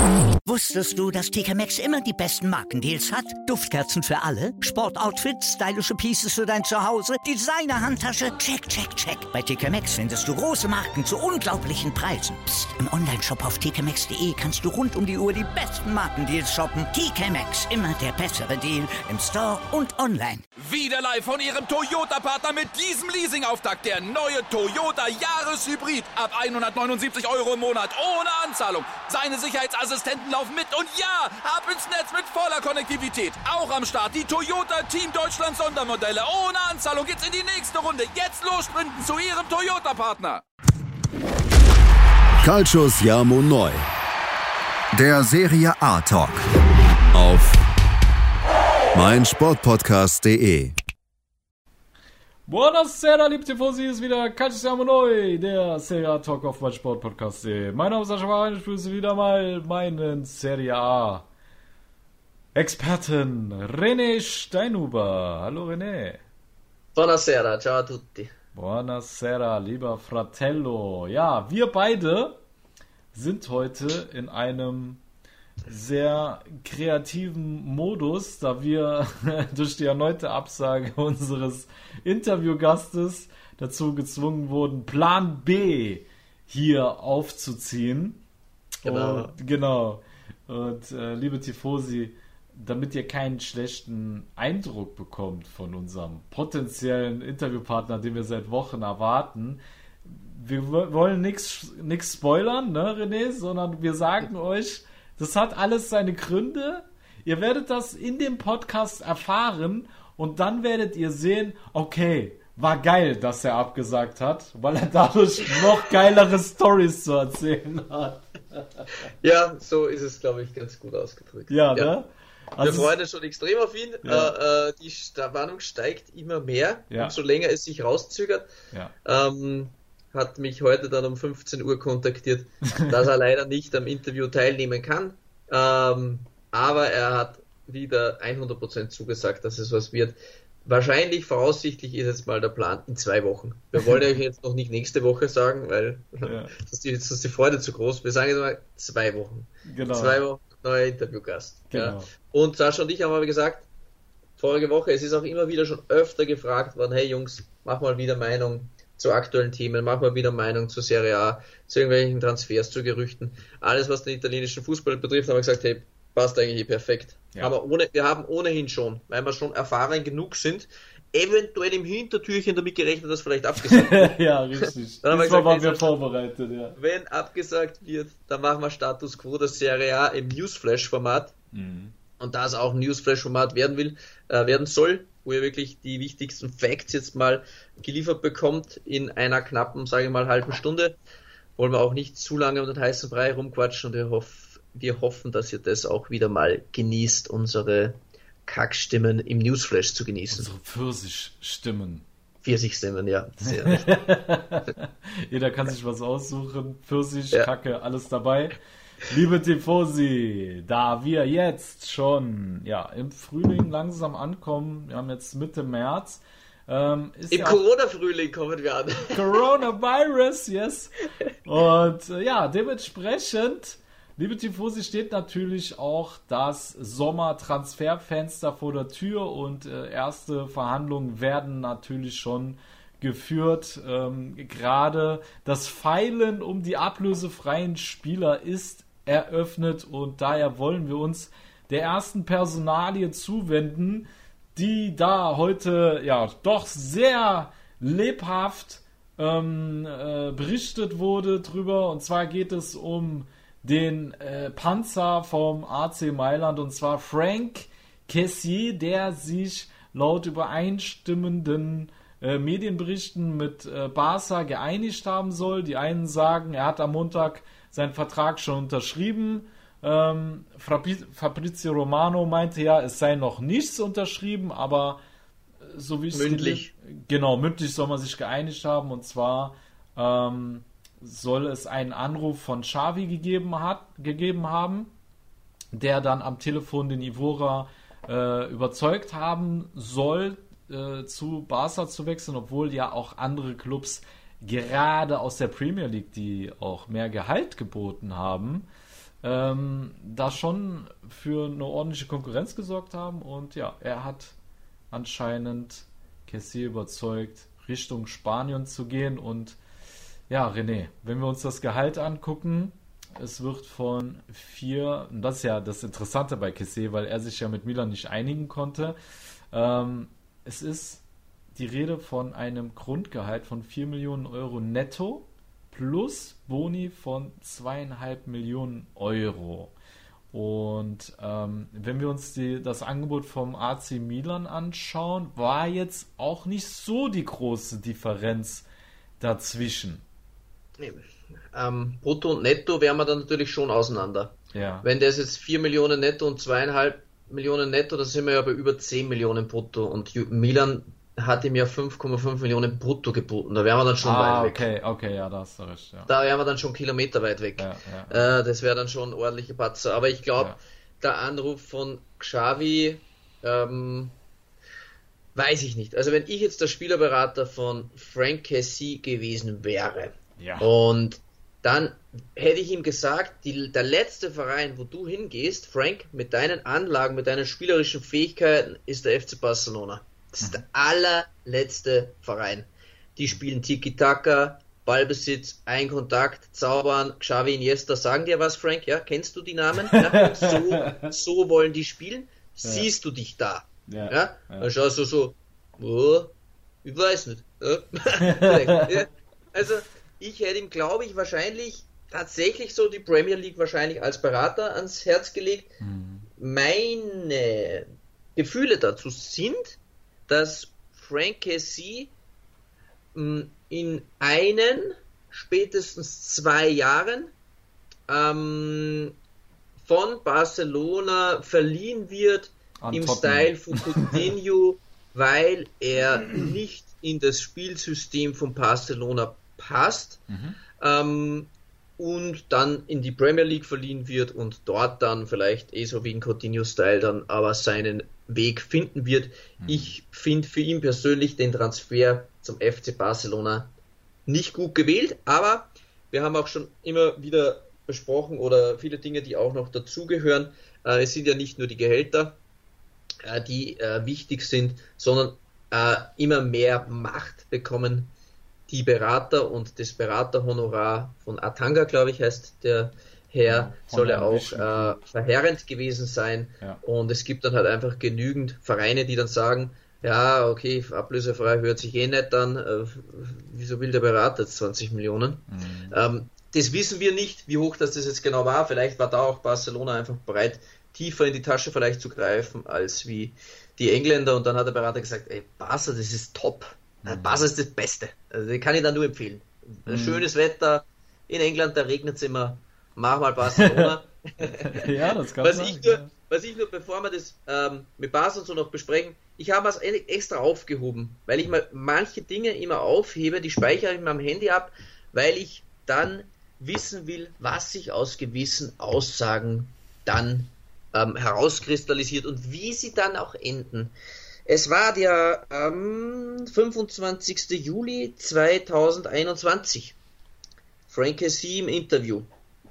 Wusstest du, dass TK Maxx immer die besten Markendeals hat? Duftkerzen für alle, Sportoutfits, stylische Pieces für dein Zuhause, Designer-Handtasche, check, check, check. Bei TK Maxx findest du große Marken zu unglaublichen Preisen. Psst. Im Onlineshop auf tkmaxx.de kannst du rund um die Uhr die besten Markendeals shoppen. TK Maxx, immer der bessere Deal im Store und online. Wieder live von Ihrem Toyota-Partner mit diesem Leasing-Auftakt. Der neue Toyota Jahreshybrid. Ab 179 € im Monat. Ohne Anzahlung. Seine Sicherheitsassistenten laufen mit. Und ja, ab ins Netz mit voller Konnektivität. Auch am Start die Toyota Team Deutschland Sondermodelle. Ohne Anzahlung geht's in die nächste Runde. Jetzt los sprinten zu Ihrem Toyota-Partner. Calcius Jamo Neu. Der Serie A Talk. Auf meinsportpodcast.de. Buonasera, liebe Tifosi, ist wieder Calcius Jamo Neu, der Serie A Talk auf meinsportpodcast.de. Mein Name ist Sascha Wein, ich begrüße wieder mal meinen Serie A Experten René Steinhuber. Hallo René. Buonasera, ciao a tutti. Buonasera, lieber Fratello. Ja, wir beide sind heute in einem sehr kreativen Modus, da wir durch die erneute Absage unseres Interviewgastes dazu gezwungen wurden, Plan B hier aufzuziehen. Genau. Und liebe Tifosi, damit ihr keinen schlechten Eindruck bekommt von unserem potenziellen Interviewpartner, den wir seit Wochen erwarten, wir wollen nichts spoilern, ne, René, sondern wir sagen euch, das hat alles seine Gründe. Ihr werdet das in dem Podcast erfahren und dann werdet ihr sehen, okay, war geil, dass er abgesagt hat, weil er dadurch noch geilere Storys zu erzählen hat. Ja, so ist es, glaube ich, ganz gut ausgedrückt. Ja, ne? Also wir freuen uns schon extrem auf ihn. Ja. Die Spannung steigt immer mehr, umso länger es sich rauszögert. Ja. Hat mich heute dann um 15 Uhr kontaktiert, dass er leider nicht am Interview teilnehmen kann. Aber er hat wieder 100% zugesagt, dass es was wird. Wahrscheinlich, voraussichtlich ist jetzt mal der Plan in 2 Wochen. Wir wollen euch jetzt noch nicht nächste Woche sagen, weil sonst ist die Freude zu groß. Wir sagen jetzt mal 2 Wochen. Genau. 2 Wochen neuer Interviewgast. Genau. Ja. Und Sascha und ich haben aber gesagt, vorige Woche, es ist auch immer wieder schon öfter gefragt worden, hey Jungs, mach mal wieder Meinung zu aktuellen Themen, mach mal wieder Meinung zur Serie A, zu irgendwelchen Transfers, zu Gerüchten. Alles, was den italienischen Fußball betrifft, haben wir gesagt, hey, passt eigentlich perfekt. Ja. Aber wir haben ohnehin schon, weil wir schon erfahren genug sind, eventuell im Hintertürchen damit gerechnet, dass vielleicht abgesagt wird. Ja, richtig. Dann haben wir Diesmal gesagt, waren wir vorbereitet, ja. Wenn abgesagt wird, dann machen wir Status Quo der Serie A im Newsflash-Format. Mhm. Und da es auch ein Newsflash-Format werden soll, wo ihr wirklich die wichtigsten Facts jetzt mal geliefert bekommt in einer knappen, sage ich mal, halben Stunde, wollen wir auch nicht zu lange um den heißen Brei rumquatschen und wir hoffen, dass ihr das auch wieder mal genießt, unsere Kackstimmen im Newsflash zu genießen. Unsere Pfirsichstimmen. Pfirsichstimmen, ja. Sehr richtig. Jeder kann sich was aussuchen. Pfirsich, Kacke, alles dabei. Liebe Tifosi, da wir jetzt schon im Frühling langsam ankommen, wir haben jetzt Mitte März. Im Corona-Frühling kommen wir an. Coronavirus, yes. Und dementsprechend, liebe Tifosi, steht natürlich auch das Sommertransferfenster vor der Tür und erste Verhandlungen werden natürlich schon geführt. Gerade das Feilen um die ablösefreien Spieler ist eröffnet und daher wollen wir uns der ersten Personalie zuwenden, die da heute doch sehr lebhaft berichtet wurde drüber, und zwar geht es um den Panzer vom AC Mailand, und zwar Franck Kessié, der sich laut übereinstimmenden Medienberichten mit Barca geeinigt haben soll. Die einen sagen, er hat am Montag seinen Vertrag schon unterschrieben. Fabrizio Romano meinte es sei noch nichts unterschrieben, aber so wie es mündlich. Mündlich soll man sich geeinigt haben, und zwar soll es einen Anruf von Xavi gegeben haben, der dann am Telefon den Ivora überzeugt haben soll, zu Barca zu wechseln, obwohl ja auch andere Clubs gerade aus der Premier League, die auch mehr Gehalt geboten haben, da schon für eine ordentliche Konkurrenz gesorgt haben. Und ja, er hat anscheinend Kessié überzeugt, Richtung Spanien zu gehen. Und ja, René, wenn wir uns das Gehalt angucken, es wird von 4, und das ist ja das Interessante bei Kessié, weil er sich ja mit Milan nicht einigen konnte, es ist die Rede von einem Grundgehalt von 4 Millionen Euro netto plus Boni von 2,5 Millionen Euro. Und wenn wir uns das Angebot vom AC Milan anschauen, war jetzt auch nicht so die große Differenz dazwischen. Brutto und Netto wären wir dann natürlich schon auseinander. Ja. Wenn das jetzt 4 Millionen Netto und 2,5 Millionen Netto, dann sind wir ja bei über 10 Millionen Brutto. Und Milan hat ihm ja 5,5 Millionen Brutto geboten. Da wären wir dann schon weit weg. Okay, ja, da hast du recht. Ja. Da wären wir dann schon Kilometer weit weg. Ja. Das wäre dann schon ein ordentlicher Patzer. Aber ich glaube, der Anruf von Xavi, weiß ich nicht. Also wenn ich jetzt der Spielerberater von Franck Kessié gewesen wäre, und dann hätte ich ihm gesagt, der letzte Verein, wo du hingehst, Frank, mit deinen Anlagen, mit deinen spielerischen Fähigkeiten, ist der FC Barcelona. Das ist der allerletzte Verein. Die spielen Tiki-Taka, Ballbesitz, Kontakt, Zaubern, Xavi, Iniesta, sagen dir was, Frank? Ja, kennst du die Namen? Ja? So wollen die spielen. Siehst du dich da? Ja? Dann schaust du so, ich weiß nicht. Ja? Also, ich hätte ihm, glaube ich, wahrscheinlich tatsächlich so die Premier League wahrscheinlich als Berater ans Herz gelegt. Meine Gefühle dazu sind, dass Franck Kessié in spätestens 2 Jahren von Barcelona verliehen wird im Style von Coutinho, weil er nicht in das Spielsystem von Barcelona passt, und dann in die Premier League verliehen wird und dort dann vielleicht so wie in Coutinho-Style dann aber seinen Weg finden wird. Ich finde für ihn persönlich den Transfer zum FC Barcelona nicht gut gewählt, aber wir haben auch schon immer wieder besprochen oder viele Dinge, die auch noch dazugehören. Es sind ja nicht nur die Gehälter, die wichtig sind, sondern immer mehr Macht bekommen die Berater, und das Beraterhonorar von Atanga, glaube ich, heißt der Herr, soll ja auch verheerend gewesen sein. Ja. Und es gibt dann halt einfach genügend Vereine, die dann sagen, ja, okay, ablösefrei hört sich nicht an, wieso will der Berater jetzt 20 Millionen? Das wissen wir nicht, wie hoch das jetzt genau war. Vielleicht war da auch Barcelona einfach bereit, tiefer in die Tasche vielleicht zu greifen, als wie die Engländer. Und dann hat der Berater gesagt, ey, Barca, das ist top. Barca ist das Beste. Also, den kann ich da nur empfehlen. Schönes Wetter. In England, da regnet es immer. Mach mal Barcelona. Ja, das kann was ich nur, bevor wir das mit Barca und so noch besprechen, ich habe was extra aufgehoben, weil ich mal manche Dinge immer aufhebe, die speichere ich mir am Handy ab, weil ich dann wissen will, was sich aus gewissen Aussagen dann herauskristallisiert und wie sie dann auch enden. Es war der 25. Juli 2021. Franck Kessié im Interview.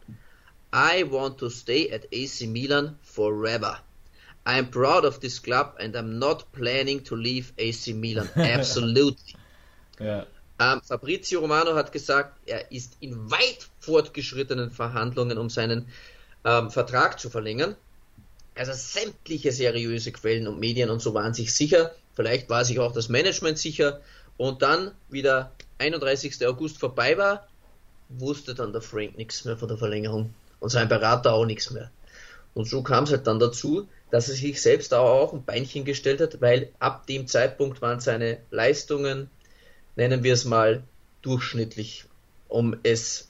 I want to stay at AC Milan forever. I'm proud of this club and I'm not planning to leave AC Milan. Absolutely. Ja. Fabrizio Romano hat gesagt, er ist in weit fortgeschrittenen Verhandlungen, um seinen Vertrag zu verlängern. Also sämtliche seriöse Quellen und Medien und so waren sich sicher. Vielleicht war sich auch das Management sicher. Und dann, wie der 31. August vorbei war, wusste dann der Frank nichts mehr von der Verlängerung. Und sein Berater auch nichts mehr. Und so kam es halt dann dazu, dass er sich selbst auch ein Beinchen gestellt hat, weil ab dem Zeitpunkt waren seine Leistungen, nennen wir es mal, durchschnittlich. Um es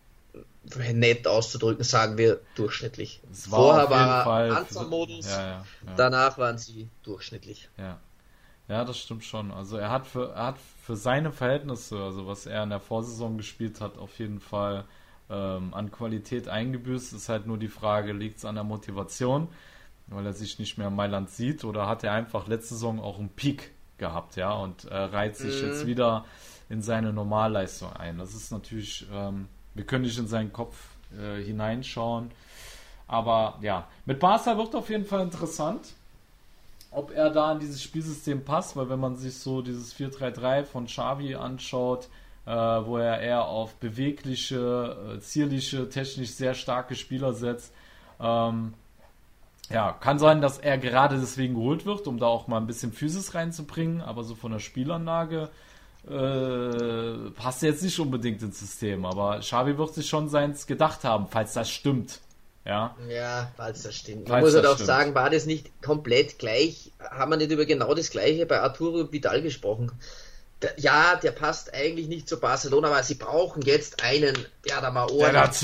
nett auszudrücken, sagen wir durchschnittlich. Vorher war er Panzermodus, danach waren sie durchschnittlich. Ja, das stimmt schon. Also er hat für seine Verhältnisse, also was er in der Vorsaison gespielt hat, auf jeden Fall an Qualität eingebüßt. Ist halt nur die Frage, liegt es an der Motivation, weil er sich nicht mehr in Mailand sieht, oder hat er einfach letzte Saison auch einen Peak gehabt, ja, und reiht sich jetzt wieder in seine Normalleistung ein. Das ist natürlich, wir können nicht in seinen Kopf hineinschauen, Aber ja, mit Barca wird auf jeden Fall interessant, ob er da in dieses Spielsystem passt, weil wenn man sich so dieses 4-3-3 von Xavi anschaut, wo er eher auf bewegliche, zierliche, technisch sehr starke Spieler setzt, ja, kann sein, dass er gerade deswegen geholt wird, um da auch mal ein bisschen Physis reinzubringen, aber so von der Spielanlage passt jetzt nicht unbedingt ins System, aber Xavi wird sich schon seins gedacht haben, falls das stimmt. Ja, falls das stimmt. Man muss halt auch sagen, war das nicht komplett gleich? Haben wir nicht über genau das Gleiche bei Arturo Vidal gesprochen? Der passt eigentlich nicht zu Barcelona, aber sie brauchen jetzt einen, der da mal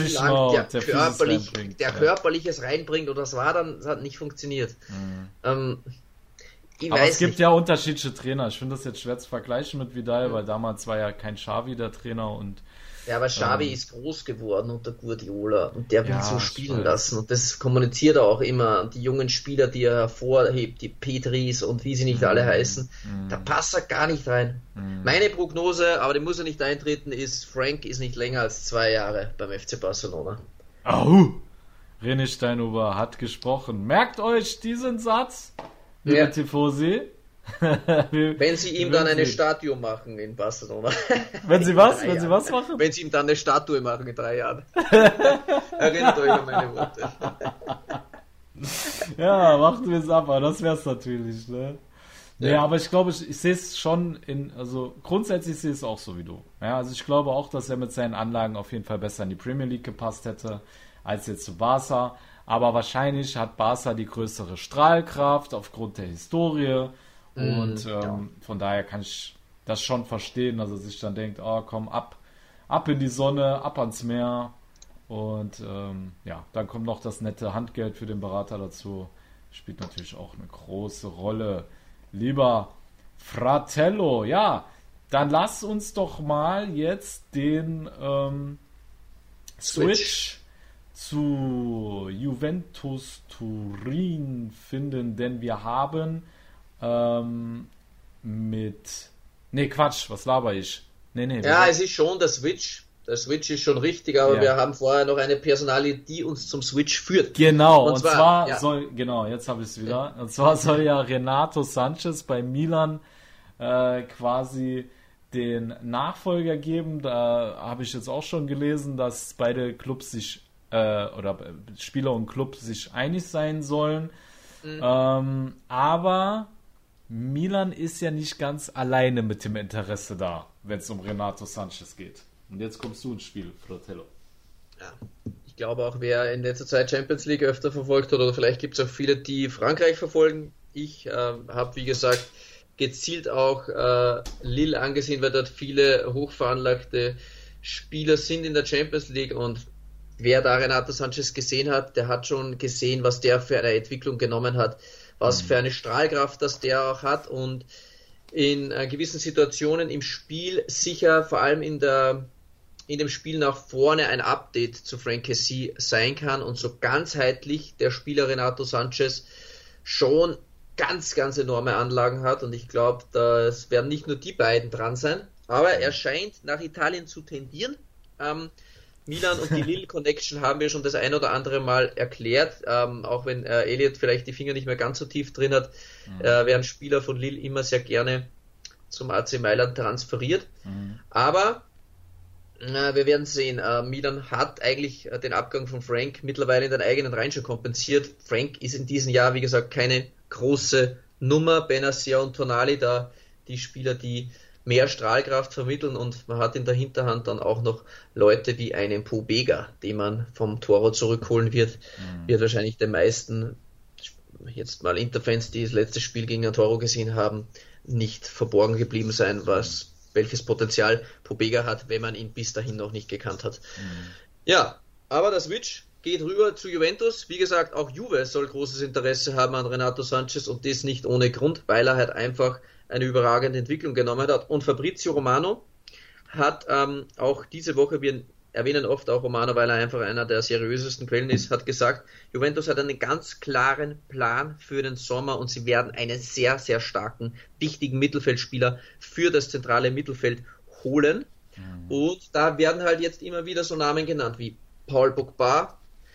körperliches reinbringt, und das hat nicht funktioniert. Aber es gibt ja unterschiedliche Trainer. Ich finde das jetzt schwer zu vergleichen mit Vidal, weil damals war ja kein Xavi der Trainer und ja, aber Xavi ist groß geworden unter Guardiola und der will so spielen lassen, und das kommuniziert er auch immer. Die jungen Spieler, die er hervorhebt, die Petris und wie sie nicht alle heißen, da passt er gar nicht rein. Meine Prognose, aber die muss er nicht eintreten, ist, Frank ist nicht länger als 2 Jahre beim FC Barcelona. René Steinhuber hat gesprochen. Merkt euch diesen Satz, liebe Tifosi. Wenn sie ihm dann eine Statue machen in Barcelona. Wenn sie was? Wenn sie was machen? Wenn sie ihm dann eine Statue machen in 3 Jahren. Erinnert euch an meine Worte. Ja, macht mir es ab, aber das wär's natürlich, ne? Ja, aber ich glaube, ich sehe es schon also grundsätzlich sehe ich es auch so wie du. Ja, also ich glaube auch, dass er mit seinen Anlagen auf jeden Fall besser in die Premier League gepasst hätte, als jetzt zu Barca. Aber wahrscheinlich hat Barca die größere Strahlkraft aufgrund der Historie. Und von daher kann ich das schon verstehen, dass er sich dann denkt, komm, ab in die Sonne, ab ans Meer. Und dann kommt noch das nette Handgeld für den Berater dazu. Spielt natürlich auch eine große Rolle. Lieber Fratello, ja, dann lass uns doch mal jetzt den Switch zu Juventus Turin finden, denn wir haben was laber ich? Es ist schon der Switch. Der Switch ist schon richtig, aber wir haben vorher noch eine Personalie, die uns zum Switch führt. Genau, und zwar jetzt habe ich es wieder. Und zwar soll ja Renato Sanchez bei Milan quasi den Nachfolger geben. Da habe ich jetzt auch schon gelesen, dass beide Clubs sich oder Spieler und Club sich einig sein sollen. Aber Milan ist ja nicht ganz alleine mit dem Interesse da, wenn es um Renato Sanchez geht. Und jetzt kommst du ins Spiel, Fratello. Ja, ich glaube auch, wer in letzter Zeit Champions League öfter verfolgt hat, oder vielleicht gibt es auch viele, die Frankreich verfolgen. Ich habe, wie gesagt, gezielt auch Lille angesehen, weil dort viele hochveranlagte Spieler sind in der Champions League, und wer da Renato Sanchez gesehen hat, der hat schon gesehen, was der für eine Entwicklung genommen hat, was für eine Strahlkraft das der auch hat, und in gewissen Situationen im Spiel sicher, vor allem in dem Spiel nach vorne, ein Update zu Frank Kessie sein kann, und so ganzheitlich der Spieler Renato Sanchez schon ganz, ganz enorme Anlagen hat, und ich glaube, das werden nicht nur die beiden dran sein, aber er scheint nach Italien zu tendieren. Milan und die Lille-Connection haben wir schon das ein oder andere Mal erklärt, auch wenn Elliot vielleicht die Finger nicht mehr ganz so tief drin hat, werden Spieler von Lille immer sehr gerne zum AC Mailand transferiert. Aber wir werden sehen, Milan hat eigentlich den Abgang von Frank mittlerweile in den eigenen Reihen schon kompensiert. Frank ist in diesem Jahr, wie gesagt, keine große Nummer. Benacer und Tonali, da die Spieler, die mehr Strahlkraft vermitteln, und man hat in der Hinterhand dann auch noch Leute wie einen Pobega, den man vom Toro zurückholen wird. Wird wahrscheinlich den meisten, jetzt mal Interfans, die das letzte Spiel gegen den Toro gesehen haben, nicht verborgen geblieben sein, welches Potenzial Pobega hat, wenn man ihn bis dahin noch nicht gekannt hat. Ja, aber der Switch geht rüber zu Juventus. Wie gesagt, auch Juve soll großes Interesse haben an Renato Sanchez, und das nicht ohne Grund, weil er halt einfach eine überragende Entwicklung genommen hat. Und Fabrizio Romano hat auch diese Woche, wir erwähnen oft auch Romano, weil er einfach einer der seriösesten Quellen ist, hat gesagt, Juventus hat einen ganz klaren Plan für den Sommer, und sie werden einen sehr, sehr starken, wichtigen Mittelfeldspieler für das zentrale Mittelfeld holen. Und da werden halt jetzt immer wieder so Namen genannt wie Paul Pogba,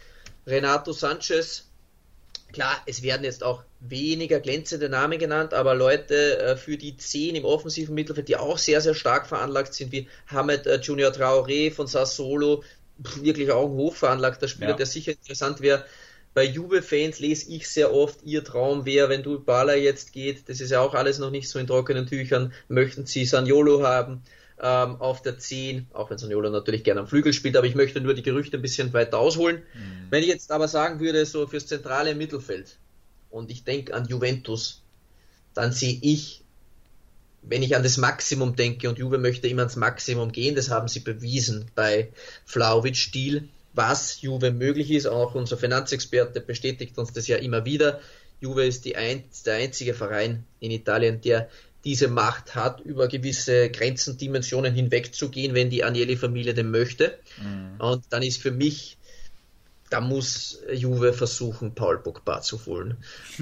Renato Sanchez, klar, es werden jetzt auch weniger glänzende Namen genannt, aber Leute für die 10 im offensiven Mittelfeld, die auch sehr, sehr stark veranlagt sind, wie Hamed Junior Traoré von Sassuolo, wirklich auch ein hochveranlagter Spieler, der sicher interessant wäre. Bei Juve-Fans lese ich sehr oft, ihr Traum wäre, wenn Dybala jetzt geht, das ist ja auch alles noch nicht so in trockenen Tüchern, möchten sie Zaniolo haben auf der 10, auch wenn Zaniolo natürlich gerne am Flügel spielt, aber ich möchte nur die Gerüchte ein bisschen weiter ausholen. Wenn ich jetzt aber sagen würde, so fürs zentrale Mittelfeld, und ich denke an Juventus, dann sehe ich, wenn ich an das Maximum denke, und Juve möchte immer ans Maximum gehen, das haben sie bewiesen bei Vlahovic-Stil, was Juve möglich ist, auch unser Finanzexperte bestätigt uns das ja immer wieder. Juve ist der einzige Verein in Italien, der diese Macht hat, über gewisse Grenzen, Dimensionen hinwegzugehen, wenn die Agnelli-Familie denn möchte. Und dann ist für mich, da muss Juve versuchen, Paul Pogba zu holen.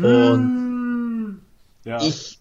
Und ich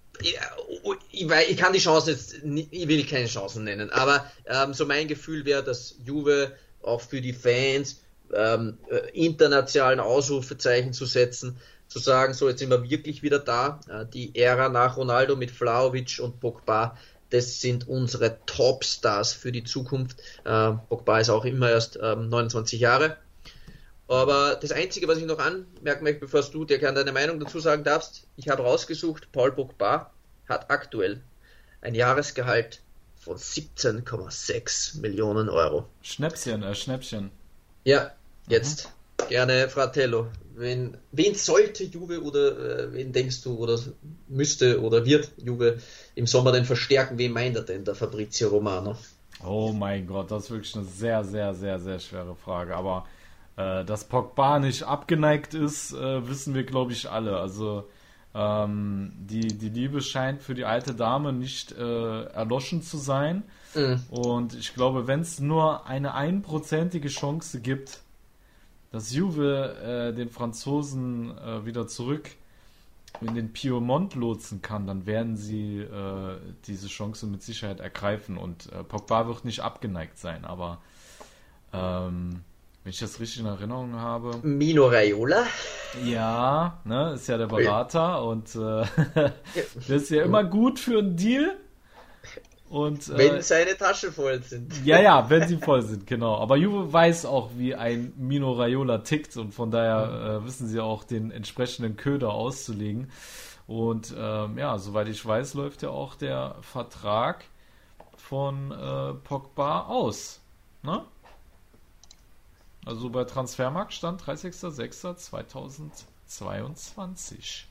kann die Chancen jetzt, ich will keine Chancen nennen, aber so mein Gefühl wäre, dass Juve auch für die Fans internationalen Ausrufezeichen zu setzen, zu sagen, so jetzt sind wir wirklich wieder da, die Ära nach Ronaldo mit Vlahovic und Pogba, das sind unsere Topstars für die Zukunft. Pogba ist auch immer erst 29 Jahre. Aber das Einzige, was ich noch anmerken möchte, bevor du dir gerne deine Meinung dazu sagen darfst, ich habe rausgesucht, Paul Pogba hat aktuell ein Jahresgehalt von 17,6 Millionen Euro. Schnäppchen. Ja, jetzt gerne Fratello. Wen sollte Juve oder wen denkst du oder müsste oder wird Juve im Sommer denn verstärken? Wen meint er denn, der Fabrizio Romano? Oh mein Gott, das ist wirklich eine sehr, sehr, sehr, sehr schwere Frage. Aber dass Pogba nicht abgeneigt ist, wissen wir, glaube ich, alle. Also die Liebe scheint für die alte Dame nicht erloschen zu sein. Und ich glaube, wenn es nur eine 1% Chance gibt, dass Juve den Franzosen wieder zurück in den Piemont lotsen kann, dann werden sie diese Chance mit Sicherheit ergreifen. Und Pogba wird nicht abgeneigt sein, aber wenn ich das richtig in Erinnerung habe. Mino Raiola? Ja, ne, ist ja der Berater und das ist ja immer gut für einen Deal. Und, wenn seine Taschen voll sind. Ja, wenn sie voll sind, genau. Aber Juve weiß auch, wie ein Mino Raiola tickt und von daher wissen sie auch, den entsprechenden Köder auszulegen. Und soweit ich weiß, läuft ja auch der Vertrag von Pogba aus. Ne? Also bei Transfermarkt stand 30.06.2022.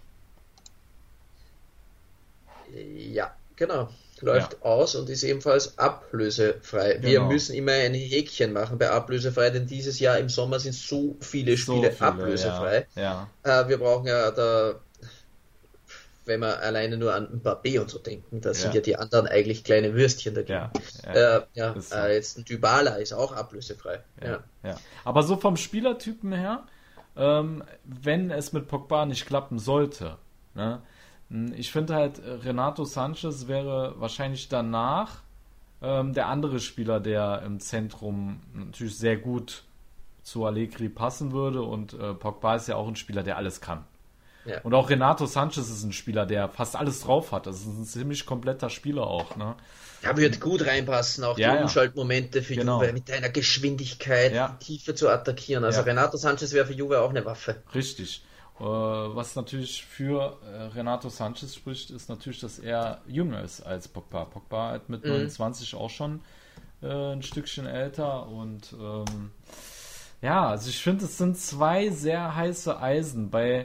Ja, genau. Läuft aus und ist ebenfalls ablösefrei. Genau. Wir müssen immer ein Häkchen machen bei ablösefrei, denn dieses Jahr im Sommer sind so viele Spiele ablösefrei. Ja. Wir brauchen ja da, wenn wir alleine nur an Mbappé und so denken, da sind ja die anderen eigentlich kleine Würstchen dagegen. Jetzt ein Dybala ist auch ablösefrei. Ja. Aber so vom Spielertypen her, wenn es mit Pogba nicht klappen sollte, ne? Ich finde halt, Renato Sanchez wäre wahrscheinlich danach der andere Spieler, der im Zentrum natürlich sehr gut zu Allegri passen würde und Pogba ist ja auch ein Spieler, der alles kann. Ja. Und auch Renato Sanchez ist ein Spieler, der fast alles drauf hat. Das ist ein ziemlich kompletter Spieler auch. Ne? Ja, wird gut reinpassen, auch die Umschaltmomente für Juve, mit einer Geschwindigkeit, die Tiefe zu attackieren. Also Renato Sanchez wäre für Juve auch eine Waffe. Richtig. Was natürlich für Renato Sanchez spricht, ist natürlich, dass er jünger ist als Pogba. Pogba hat mit 29 auch schon ein Stückchen älter und also ich finde, es sind zwei sehr heiße Eisen. Bei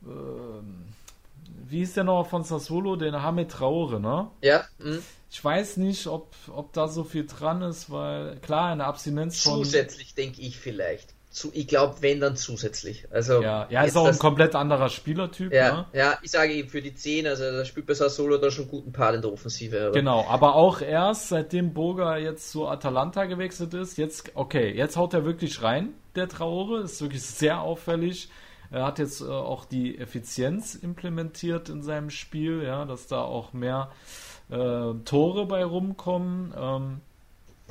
wie hieß der noch von Sassuolo, den Hamed Traoré, ne? Ja. Ich weiß nicht, ob da so viel dran ist, weil klar, eine Abstinenz von... Zusätzlich denke ich vielleicht. Ich glaube, wenn, dann zusätzlich. Also, ist auch ein komplett anderer Spielertyp. Ja, ich sage eben für die 10, also da spielt bei Sassuolo da schon einen guten Part in der Offensive. Aber. Genau, aber auch erst, seitdem Boga jetzt zu Atalanta gewechselt ist, jetzt haut er wirklich rein, der Traoré, ist wirklich sehr auffällig. Er hat jetzt auch die Effizienz implementiert in seinem Spiel, dass da auch mehr Tore bei rumkommen.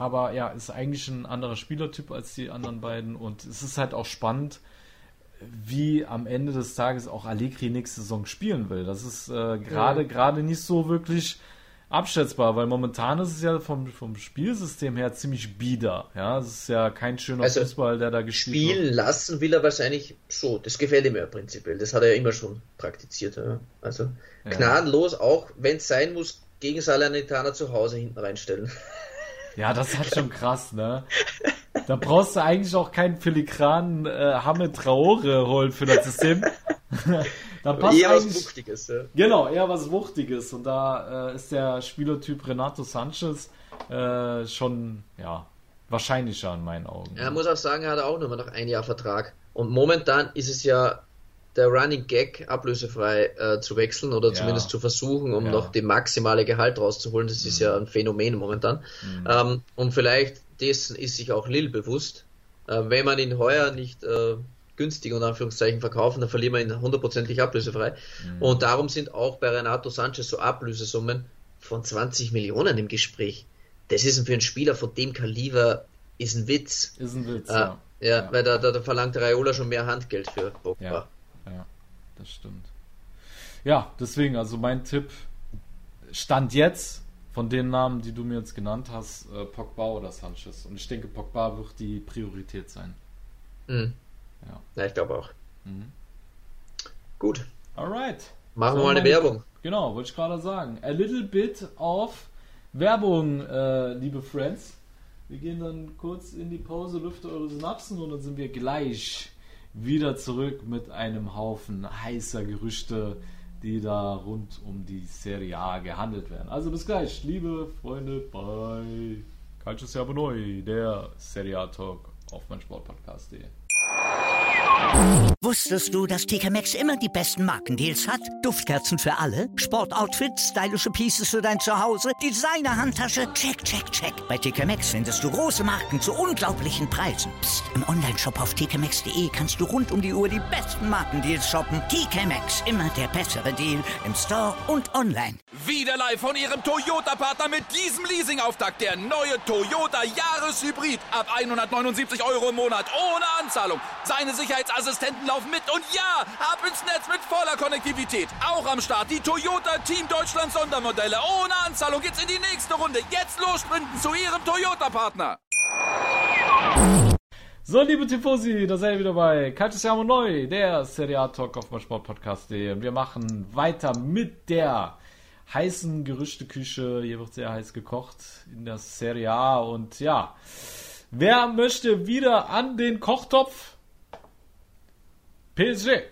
aber ja, ist eigentlich ein anderer Spielertyp als die anderen beiden und es ist halt auch spannend, wie am Ende des Tages auch Allegri nächste Saison spielen will. Das ist gerade nicht so wirklich abschätzbar, weil momentan ist es ja vom Spielsystem her ziemlich bieder. Ja, es ist ja kein schöner Fußball, der da gespielt wird. Spielen lassen will er wahrscheinlich so. Das gefällt ihm ja prinzipiell. Das hat er ja immer schon praktiziert. Ja. Also gnadenlos, auch wenn es sein muss, gegen Salernitana zu Hause hinten reinstellen. Ja, das ist halt schon krass, ne? Da brauchst du eigentlich auch keinen filigranen Hamed Traore holen für das System. Da passt eher was Wuchtiges, ja. Genau, eher was Wuchtiges. Und da ist der Spielertyp Renato Sanchez schon wahrscheinlicher in meinen Augen. Er muss auch sagen, er hat auch nur noch ein Jahr Vertrag. Und momentan ist es ja der Running Gag, ablösefrei zu wechseln oder zumindest zu versuchen, um noch die maximale Gehalt rauszuholen. Das ist ja ein Phänomen momentan. Und vielleicht dessen ist sich auch Lille bewusst. Wenn man ihn heuer nicht günstig unter Anführungszeichen verkaufen, dann verlieren wir ihn 100% ablösefrei. Und darum sind auch bei Renato Sanchez so Ablösesummen von 20 Millionen im Gespräch. Das ist für einen Spieler von dem Kaliber ist ein Witz. Ist ein Witz, weil da verlangt Raiola schon mehr Handgeld für Pogba. Ja, das stimmt. Ja, deswegen, also mein Tipp stand jetzt von den Namen, die du mir jetzt genannt hast, Pogba oder Sanchez. Und ich denke, Pogba wird die Priorität sein. Ja, ich glaube auch. Gut. Alright. Machen wir mal eine Werbung. Genau, wollte ich gerade sagen. A little bit of Werbung, liebe Friends. Wir gehen dann kurz in die Pause, lüfte eure Synapsen und dann sind wir gleich wieder zurück mit einem Haufen heißer Gerüchte, die da rund um die Serie A gehandelt werden. Also bis gleich, liebe Freunde, bei Calcio Serbo Neu, der Serie A Talk auf meinsportpodcast.de. Wusstest du, dass TK Maxx immer die besten Markendeals hat? Duftkerzen für alle, Sportoutfits, stylische Pieces für dein Zuhause, Designer-Handtasche, check, check, check. Bei TK Maxx findest du große Marken zu unglaublichen Preisen. Psst. Im Onlineshop auf tkmaxx.de kannst du rund um die Uhr die besten Markendeals shoppen. TK Maxx, immer der bessere Deal im Store und online. Wieder live von Ihrem Toyota-Partner mit diesem Leasing-Auftakt. Der neue Toyota Jahreshybrid. Ab 179 € im Monat ohne Anzahlung. Seine Sicherheitsassistenten laufen mit und ja, ab ins Netz mit voller Konnektivität. Auch am Start die Toyota Team Deutschland Sondermodelle. Ohne Anzahlung geht's in die nächste Runde. Jetzt los sprinten zu Ihrem Toyota-Partner. So, liebe Tifosi, da seid ihr wieder bei Calcio Serbo Neu, der Serie A Talk auf meinsportpodcast.de. Und wir machen weiter mit der heißen Gerüchteküche. Hier wird sehr heiß gekocht in der Serie A. Und ja, wer möchte wieder an den Kochtopf? PSG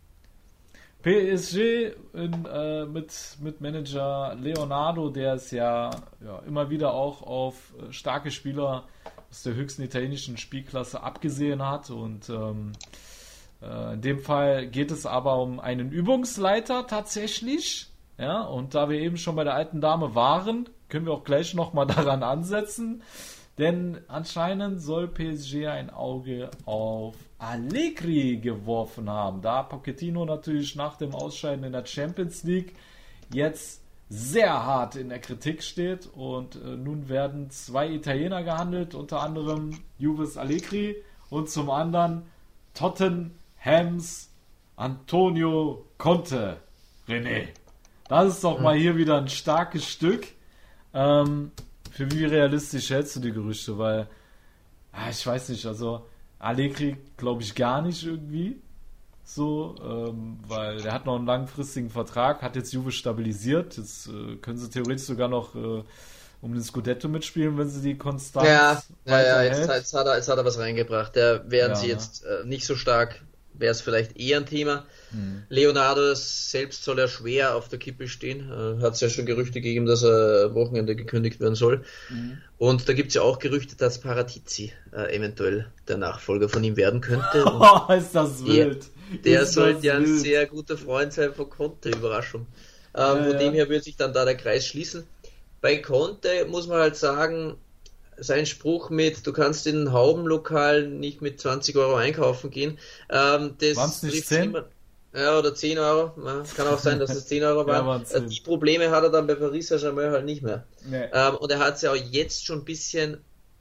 mit Manager Leonardo, der es ja immer wieder auch auf starke Spieler aus der höchsten italienischen Spielklasse abgesehen hat. Und in dem Fall geht es aber um einen Übungsleiter tatsächlich. Ja, und da wir eben schon bei der alten Dame waren, können wir auch gleich nochmal daran ansetzen. Denn anscheinend soll PSG ein Auge auf Allegri geworfen haben. Da Pochettino natürlich nach dem Ausscheiden in der Champions League jetzt sehr hart in der Kritik steht. Und nun werden zwei Italiener gehandelt, unter anderem Juves Allegri und zum anderen Tottenhams Antonio Conte. René, das ist doch mal hier wieder ein starkes Stück. Für wie realistisch hältst du die Gerüchte? Weil, ich weiß nicht, also Allegri glaube ich gar nicht irgendwie so, weil er hat noch einen langfristigen Vertrag, hat jetzt Juve stabilisiert, jetzt können sie theoretisch sogar noch um den Scudetto mitspielen, wenn sie die Konstanz jetzt hat er was reingebracht. Wären sie jetzt nicht so stark, wäre es vielleicht eher ein Thema. Leonardo selbst soll ja schwer auf der Kippe stehen. Hat es ja schon Gerüchte gegeben, dass er Wochenende gekündigt werden soll. Und da gibt es ja auch Gerüchte, dass Paratici eventuell der Nachfolger von ihm werden könnte. Ist das wild. Der soll ja ein sehr guter Freund sein von Conte, Überraschung. Von dem her würde sich dann da der Kreis schließen. Bei Conte muss man halt sagen, sein Spruch mit, du kannst in ein Haubenlokal nicht mit 20 € einkaufen gehen, das waren's nicht 10? Ja, oder 10 €. Ja, kann auch sein, dass es 10 € waren. Die Probleme hat er dann bei Paris Saint-Germain halt nicht mehr. Nee. Und er hat es ja auch jetzt schon ein bisschen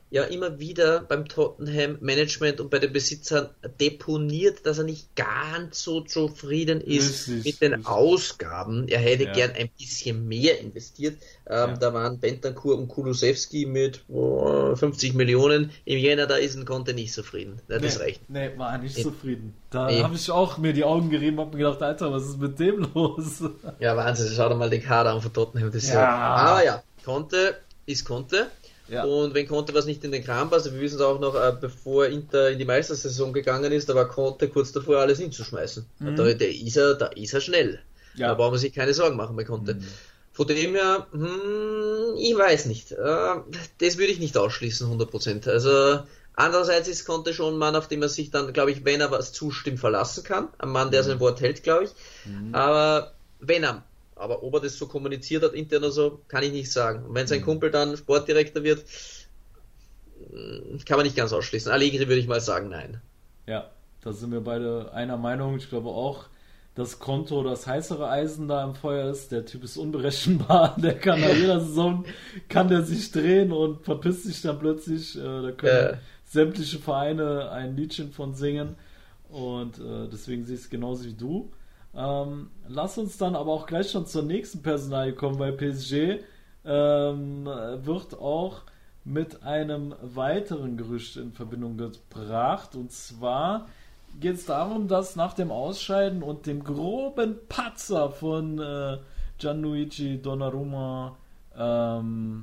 ja immer wieder beim Tottenham-Management und bei den Besitzern deponiert, dass er nicht ganz so zufrieden ist mit den Ausgaben. Er hätte gern ein bisschen mehr investiert. Da waren Bentancur und Kulusewski mit 50 Millionen im Jänner, da ist ein Conte nicht zufrieden. Das reicht. Nee, war nicht zufrieden. Da habe ich auch mir die Augen gerieben und mir gedacht, Alter, was ist mit dem los? Ja, Wahnsinn, schau dir mal den Kader an von Tottenham. Aber ja, Conte ist Conte. Ja. Und wenn Conte was nicht in den Kram passt, wir wissen es auch noch, bevor Inter in die Meistersaison gegangen ist, da war Conte kurz davor, alles hinzuschmeißen. Da ist er schnell. Ja. Da braucht man sich keine Sorgen machen bei Conte. Von dem her, ich weiß nicht. Das würde ich nicht ausschließen, 100%. Also, andererseits ist Conte schon ein Mann, auf den man sich dann, glaube ich, wenn er was zustimmt, verlassen kann. Ein Mann, der sein Wort hält, glaube ich. Aber ob er das so kommuniziert hat, intern oder so, kann ich nicht sagen. Und wenn sein Kumpel dann Sportdirektor wird, kann man nicht ganz ausschließen. Allegri würde ich mal sagen, nein. Ja, da sind wir beide einer Meinung. Ich glaube auch, dass Konto das heißere Eisen da im Feuer ist. Der Typ ist unberechenbar. Der kann nach jeder Saison, kann der sich drehen und verpisst sich dann plötzlich. Da können sämtliche Vereine ein Liedchen von singen. Und deswegen sehe ich es genauso wie du. Lass uns dann aber auch gleich schon zur nächsten Personalie kommen, weil PSG wird auch mit einem weiteren Gerücht in Verbindung gebracht. Und zwar geht es darum, dass nach dem Ausscheiden und dem groben Patzer von Gianluigi Donnarumma er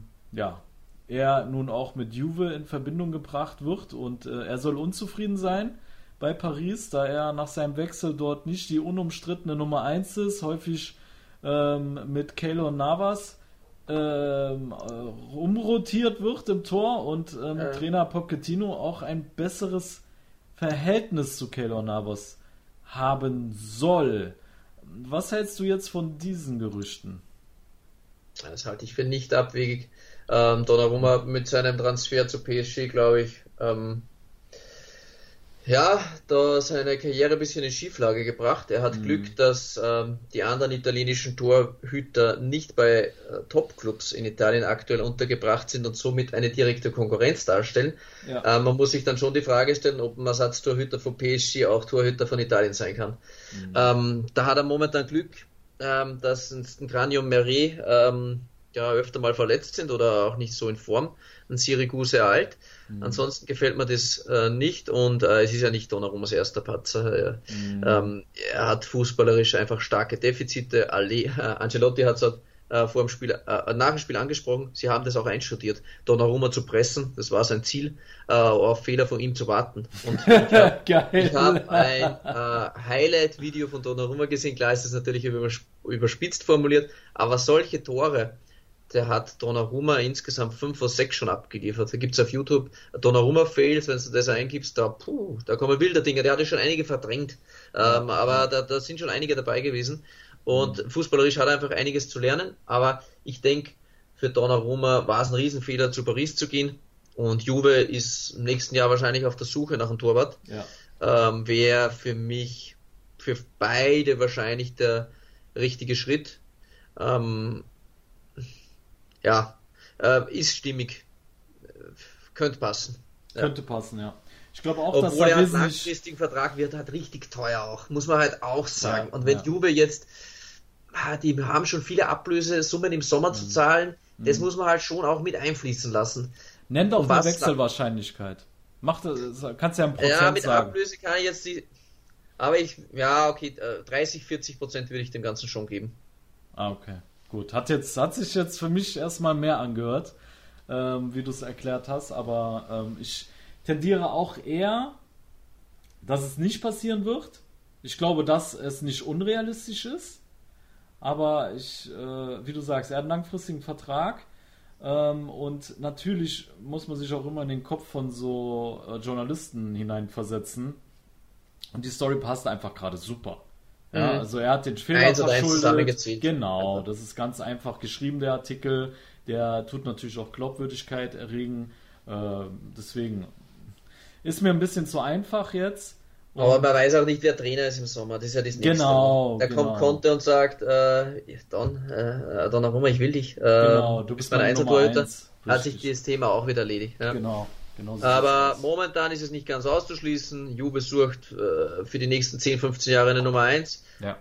nun auch mit Juve in Verbindung gebracht wird und er soll unzufrieden sein bei Paris, da er nach seinem Wechsel dort nicht die unumstrittene Nummer 1 ist, häufig mit Keylor Navas rumrotiert wird im Tor und Trainer Pochettino auch ein besseres Verhältnis zu Keylor Navas haben soll. Was hältst du jetzt von diesen Gerüchten? Das halte ich für nicht abwegig. Donnarumma mit seinem Transfer zu PSG, glaube ich, da seine Karriere ein bisschen in Schieflage gebracht. Er hat Glück, dass die anderen italienischen Torhüter nicht bei Top-Clubs in Italien aktuell untergebracht sind und somit eine direkte Konkurrenz darstellen. Ja. Man muss sich dann schon die Frage stellen, ob ein Ersatztorhüter von PSG auch Torhüter von Italien sein kann. Da hat er momentan Glück, dass ein Granio Meret öfter mal verletzt sind oder auch nicht so in Form. Ein Syracuse alt. Ansonsten gefällt mir das nicht und es ist ja nicht Donnarummas erster Patzer. Er hat fußballerisch einfach starke Defizite. Ancelotti hat es nach dem Spiel angesprochen. Sie haben das auch einstudiert. Donnarumma zu pressen, das war sein Ziel, auf Fehler von ihm zu warten. Und ich habe ein Highlight-Video von Donnarumma gesehen. Klar ist das natürlich überspitzt formuliert, aber solche Tore, der hat Donnarumma insgesamt 5 oder 6 schon abgeliefert. Da gibt es auf YouTube Donnarumma-Fails, wenn du das eingibst, da kommen wilde Dinge. Der hatte schon einige verdrängt, aber da sind schon einige dabei gewesen. Und fußballerisch hat er einfach einiges zu lernen. Aber ich denke, für Donnarumma war es ein Riesenfehler, zu Paris zu gehen. Und Juve ist im nächsten Jahr wahrscheinlich auf der Suche nach einem Torwart. Wäre für beide wahrscheinlich der richtige Schritt. Ist stimmig. Könnte passen. Könnte passen, ja. Ich glaube auch, dass er einen langfristigen Vertrag wird, halt richtig teuer auch. Muss man halt auch sagen. Und wenn Juve jetzt, die haben schon viele Ablösesummen im Sommer zu zahlen, das muss man halt schon auch mit einfließen lassen. Nennt auch eine Wechselwahrscheinlichkeit. Kannst ja einen Prozent sagen. Ja, mit Ablöse kann ich jetzt aber 30-40% würde ich dem Ganzen schon geben. Okay. Gut, hat sich jetzt für mich erstmal mehr angehört, wie du es erklärt hast, aber ich tendiere auch eher, dass es nicht passieren wird. Ich glaube, dass es nicht unrealistisch ist, aber wie du sagst, er hat einen langfristigen Vertrag und natürlich muss man sich auch immer in den Kopf von so Journalisten hineinversetzen und die Story passt einfach gerade super. Ja, also er hat den Fehler verschuldet. Genau, das ist ganz einfach geschrieben, der Artikel. Der tut natürlich auch Glaubwürdigkeit erregen. Deswegen ist mir ein bisschen zu einfach jetzt. Aber man weiß auch nicht, wer Trainer ist im Sommer. Das ist ja das Nächste. Genau. Da kommt Conte und sagt, Donnarumma, ich will dich. Genau, du bist mein Einzeltorhüter. hat sich das Thema auch wieder erledigt. Ja. Genau so Aber momentan ist es nicht ganz auszuschließen. Juve sucht für die nächsten 10, 15 Jahre eine Nummer 1. Ja.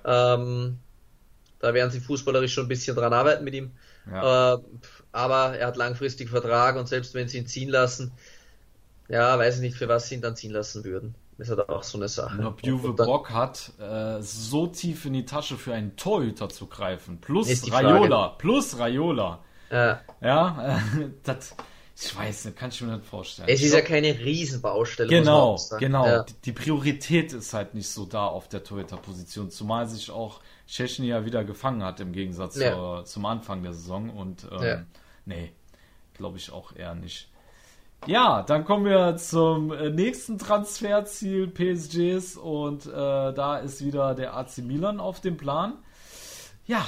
Da werden sie fußballerisch schon ein bisschen dran arbeiten mit ihm. Ja. Aber er hat langfristig Vertrag und selbst wenn sie ihn ziehen lassen, ja, weiß ich nicht, für was sie ihn dann ziehen lassen würden. Das ist halt auch so eine Sache. Und ob Juve Bock hat, so tief in die Tasche für einen Torhüter zu greifen. Plus Raiola. Ja, ich weiß nicht, kann ich mir nicht vorstellen. Es ist ja keine Riesenbaustelle. Genau. Ja. Die Priorität ist halt nicht so da auf der Torhüter-Position, zumal sich auch Szczęsny ja wieder gefangen hat im Gegensatz zum Anfang der Saison. Und nee, glaube ich auch eher nicht. Ja, dann kommen wir zum nächsten Transferziel PSGs und da ist wieder der AC Milan auf dem Plan. Ja,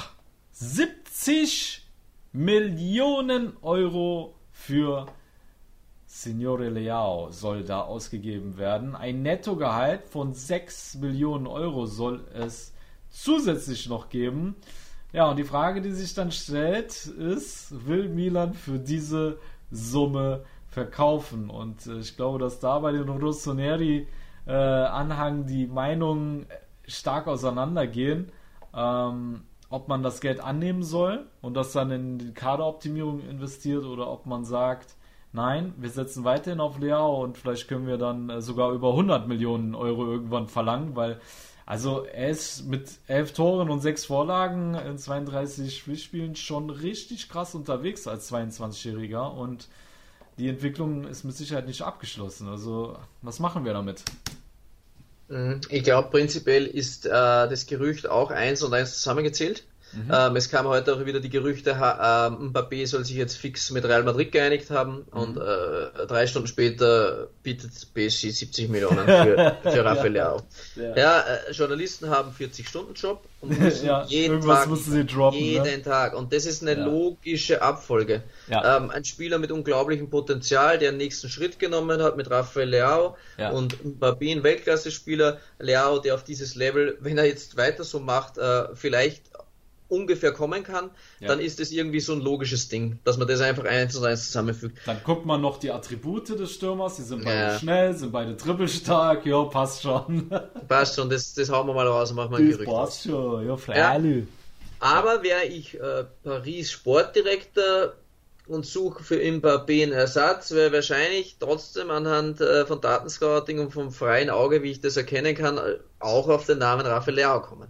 70 Millionen Euro für Signore Leao soll da ausgegeben werden. Ein Nettogehalt von 6 Millionen Euro soll es zusätzlich noch geben. Ja, und die Frage, die sich dann stellt, ist, will Milan für diese Summe verkaufen? Und ich glaube, dass da bei den Rossoneri-Anhang die Meinungen stark auseinandergehen, ob man das Geld annehmen soll und das dann in die Kaderoptimierung investiert oder ob man sagt, nein, wir setzen weiterhin auf Leao und vielleicht können wir dann sogar über 100 Millionen Euro irgendwann verlangen, weil also er ist mit 11 Toren und 6 Vorlagen in 32 Pflichtspielen schon richtig krass unterwegs als 22-Jähriger und die Entwicklung ist mit Sicherheit nicht abgeschlossen. Also was machen wir damit? Ich glaube, prinzipiell ist das Gerücht auch 1 und 1 zusammengezählt. Es kamen heute auch wieder die Gerüchte, Mbappé soll sich jetzt fix mit Real Madrid geeinigt haben und 3 Stunden später bietet PSG 70 Millionen für Rafael Leao. Journalisten haben 40-Stunden-Job und müssen jeden Tag. Und das ist eine logische Abfolge. Ein Spieler mit unglaublichem Potenzial, der den nächsten Schritt genommen hat mit Rafael Leao und Mbappé, ein Weltklasse-Spieler, Leao, der auf dieses Level, wenn er jetzt weiter so macht, vielleicht ungefähr kommen kann, dann ist es irgendwie so ein logisches Ding, dass man das einfach 1 und 1 zusammenfügt. Dann guckt man noch die Attribute des Stürmers, die sind beide schnell, sind beide dribbelstark, passt schon. Passt schon, das hauen wir mal raus und machen wir ein Gerücht. Passt schon, freilich. Aber wäre ich Paris Sportdirektor und suche für Mbappé einen Ersatz, wäre wahrscheinlich trotzdem anhand von Datenscouting und vom freien Auge, wie ich das erkennen kann, auch auf den Namen Rafael Leao kommen.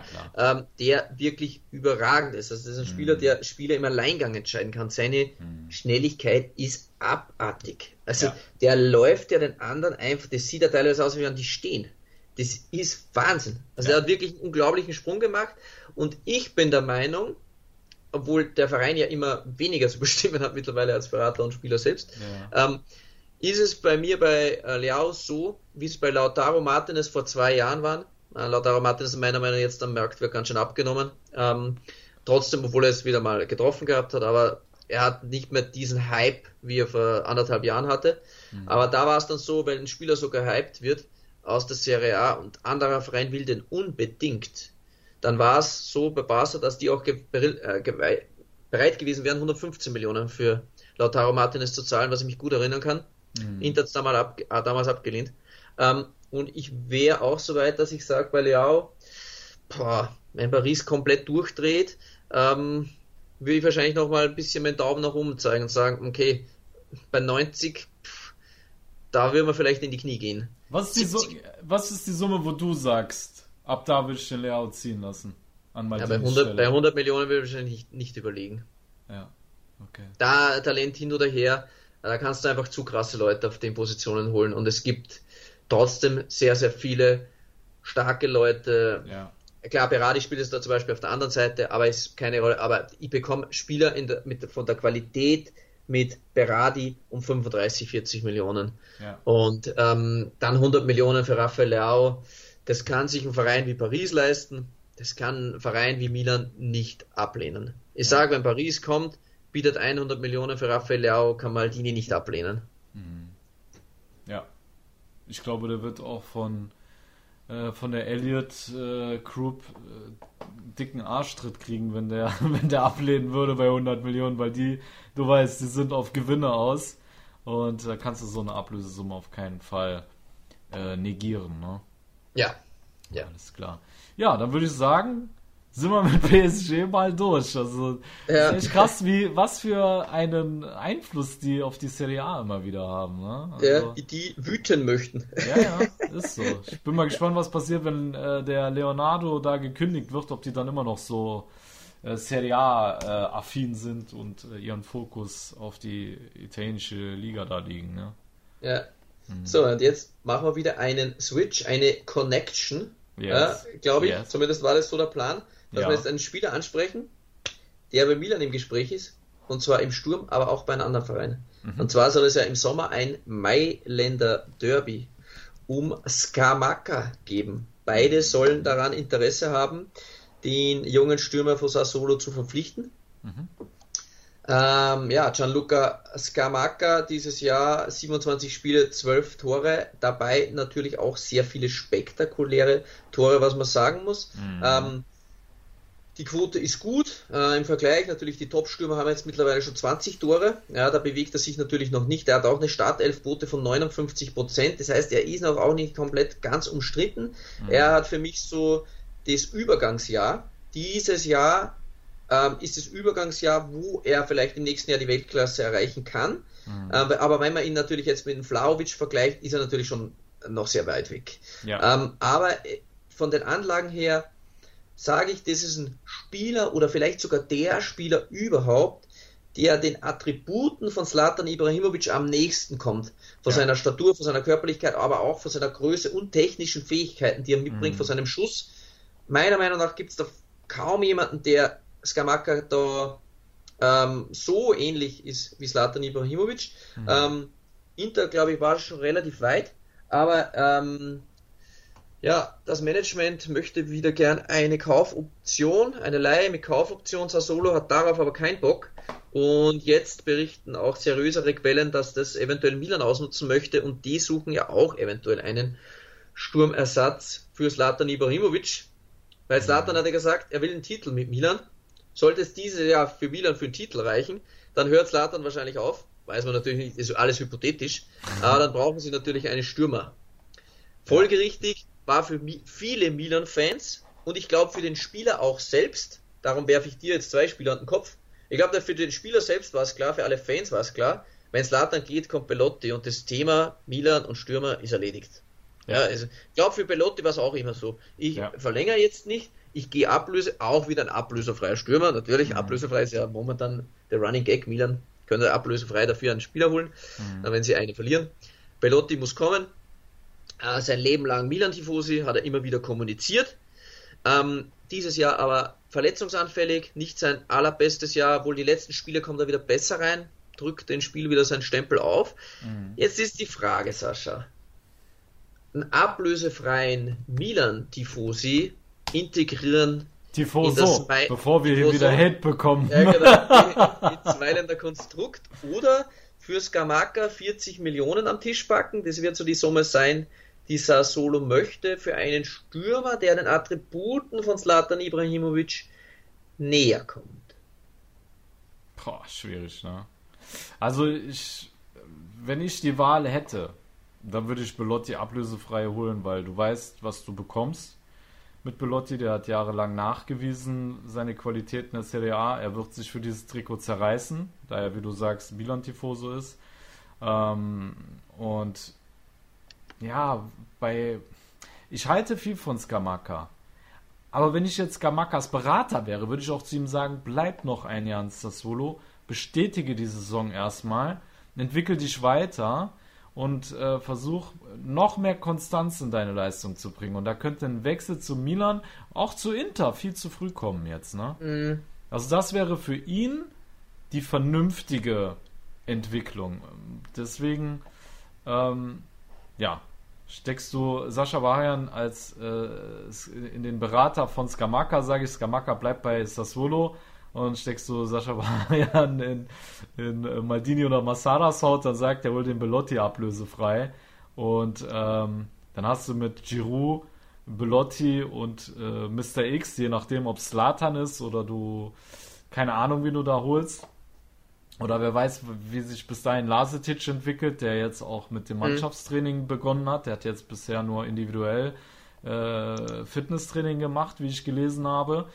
Der wirklich überragend ist. Also das ist ein Spieler, der Spieler im Alleingang entscheiden kann. Seine Schnelligkeit ist abartig. Also der läuft ja den anderen einfach, das sieht ja teilweise aus, wie wenn die stehen. Das ist Wahnsinn. Also er hat wirklich einen unglaublichen Sprung gemacht und ich bin der Meinung, obwohl der Verein ja immer weniger zu bestimmen hat mittlerweile als Berater und Spieler selbst, ist es bei mir bei Leao so, wie es bei Lautaro Martinez vor 2 Jahren war. Lautaro Martinez meiner Meinung nach jetzt am Markt wird ganz schön abgenommen. Trotzdem, obwohl er es wieder mal getroffen gehabt hat, aber er hat nicht mehr diesen Hype, wie er vor 1,5 Jahren hatte. Aber da war es dann so, wenn ein Spieler so gehypt wird aus der Serie A und anderer Verein will den unbedingt, dann war es so bei Barca, dass die auch bereit gewesen wären, 115 Millionen für Lautaro Martinez zu zahlen, was ich mich gut erinnern kann. Inter hat es damals abgelehnt. Und ich wäre auch so weit, dass ich sage bei Leao, wenn Paris komplett durchdreht, würde ich wahrscheinlich noch mal ein bisschen meinen Daumen nach oben zeigen und sagen, okay, bei 90, da würden wir vielleicht in die Knie gehen. Was ist die Summe, wo du sagst, ab da will ich den Leao ziehen lassen? Bei 100 Millionen will ich wahrscheinlich nicht überlegen. Ja, okay. Da Talent hin oder her, da kannst du einfach zu krasse Leute auf den Positionen holen und es gibt trotzdem sehr, sehr viele starke Leute. Klar, Berardi spielt es da zum Beispiel auf der anderen Seite, aber ist keine Rolle. Aber ich bekomme Spieler von der Qualität mit Berardi um 35, 40 Millionen. Und dann 100 Millionen für Rafael Leao. Das kann sich ein Verein wie Paris leisten. Das kann ein Verein wie Milan nicht ablehnen. Ich sage, wenn Paris kommt, bietet 100 Millionen für Rafael Leao, kann Maldini nicht ablehnen. Ja. Ich glaube, der wird auch von der Elliott Group dicken Arschtritt kriegen, wenn der ablehnen würde bei 100 Millionen, weil du weißt, die sind auf Gewinne aus und da kannst du so eine Ablösesumme auf keinen Fall negieren, ne? Ja. Alles klar. Ja, dann würde ich sagen, sind wir mit PSG mal durch. Also, Ja. ist echt krass, was für einen Einfluss die auf die Serie A immer wieder haben, ne? Ja, die wüten möchten. Ja, ist so. Ich bin mal gespannt, was passiert, wenn der Leonardo da gekündigt wird, ob die dann immer noch so Serie A affin sind und ihren Fokus auf die italienische Liga da liegen, ne? Ja. So, und jetzt machen wir wieder einen Switch, eine Connection, Yes. glaube ich. Yes. Zumindest war das so der Plan, dass Ja. wir jetzt einen Spieler ansprechen, der bei Milan im Gespräch ist, und zwar im Sturm, aber auch bei einem anderen Verein. Und zwar soll es ja im Sommer ein Mailänder Derby um Scamacca geben. Beide sollen daran Interesse haben, den jungen Stürmer von Sassuolo zu verpflichten. Gianluca Scamacca dieses Jahr 27 Spiele, 12 Tore, dabei natürlich auch sehr viele spektakuläre Tore, was man sagen muss. Die Quote ist gut, im Vergleich natürlich die Top-Stürmer haben jetzt mittlerweile schon 20 Tore, ja, da bewegt er sich natürlich noch nicht, er hat auch eine Startelfquote von 59%, das heißt, er ist noch auch nicht komplett ganz umstritten, er hat für mich so das Übergangsjahr, dieses Jahr ist das Übergangsjahr, wo er vielleicht im nächsten Jahr die Weltklasse erreichen kann. Aber wenn man ihn natürlich jetzt mit dem Vlahovic vergleicht, ist er natürlich schon noch sehr weit weg. Ja. Aber von den Anlagen her sage ich, das ist ein Spieler oder vielleicht sogar der Spieler überhaupt, der den Attributen von Zlatan Ibrahimovic am nächsten kommt. Von seiner Statur, von seiner Körperlichkeit, aber auch von seiner Größe und technischen Fähigkeiten, die er mitbringt, von seinem Schuss. Meiner Meinung nach gibt es da kaum jemanden, der Scamacca da so ähnlich ist wie Zlatan Ibrahimovic. Inter, glaube ich, war schon relativ weit, aber das Management möchte wieder gern eine Kaufoption, eine Leihe mit Kaufoption. Sassuolo hat darauf aber keinen Bock. Und jetzt berichten auch seriösere Quellen, dass das eventuell Milan ausnutzen möchte und die suchen ja auch eventuell einen Sturmersatz für Zlatan Ibrahimovic. Weil Zlatan hat ja gesagt, er will einen Titel mit Milan. Sollte es dieses Jahr für Milan für einen Titel reichen, dann hört Zlatan wahrscheinlich auf. Weiß man natürlich nicht, ist alles hypothetisch. Aber dann brauchen sie natürlich einen Stürmer. Folgerichtig war für viele Milan-Fans und ich glaube für den Spieler auch selbst, darum werfe ich dir jetzt 2 Spieler an den Kopf, ich glaube für den Spieler selbst war es klar, für alle Fans war es klar, wenn Zlatan geht, kommt Belotti und das Thema Milan und Stürmer ist erledigt. Ja, also ich glaube für Belotti war es auch immer so. Ich verlängere jetzt nicht, ich gehe Ablöse, auch wieder ein ablösefreier Stürmer, natürlich, ablösefrei ist ja momentan der Running Gag, Milan könnte ablösefrei dafür einen Spieler holen, wenn sie einen verlieren. Belotti muss kommen, sein Leben lang Milan-Tifosi, hat er immer wieder kommuniziert. Dieses Jahr aber verletzungsanfällig, nicht sein allerbestes Jahr, wohl die letzten Spiele kommt er wieder besser rein, drückt den Spiel wieder seinen Stempel auf. Jetzt ist die Frage, Sascha, einen ablösefreien Milan-Tifosi integrieren Tifoso, bevor wir hier wieder Hate bekommen. Ja, genau, ins Mailänder Konstrukt oder für Scamacca 40 Millionen am Tisch packen, das wird so die Summe sein, die Sassuolo möchte für einen Stürmer, der den Attributen von Zlatan Ibrahimovic näher kommt. Boah, schwierig, ne? Also wenn ich die Wahl hätte, dann würde ich Belotti ablösefrei holen, weil du weißt, was du bekommst mit Belotti. Der hat jahrelang nachgewiesen, seine Qualität in der Serie A. Er wird sich für dieses Trikot zerreißen, da er, wie du sagst, Milan-Tifoso ist. Und ja, ich halte viel von Scamacca. Aber wenn ich jetzt Scamaccas Berater wäre, würde ich auch zu ihm sagen, bleib noch ein Jahr in Sassuolo, bestätige die Saison erstmal, entwickel dich weiter und versuch noch mehr Konstanz in deine Leistung zu bringen. Und da könnte ein Wechsel zu Milan, auch zu Inter, viel zu früh kommen jetzt, ne? Also das wäre für ihn die vernünftige Entwicklung. Deswegen, steckst du Sascha Wahan als in den Berater von Scamacca, sage ich, Scamacca bleibt bei Sassuolo, und steckst du Sascha Wahan in Maldini oder Massaras Haut, dann sagt er wohl den Belotti ablösefrei. Und dann hast du mit Giroud Belotti und Mr. X, je nachdem, ob Zlatan ist oder du, keine Ahnung, wie du da holst. Oder wer weiß, wie sich bis dahin Lasetic entwickelt, der jetzt auch mit dem Mannschaftstraining begonnen hat. Der hat jetzt bisher nur individuell Fitnesstraining gemacht, wie ich gelesen habe.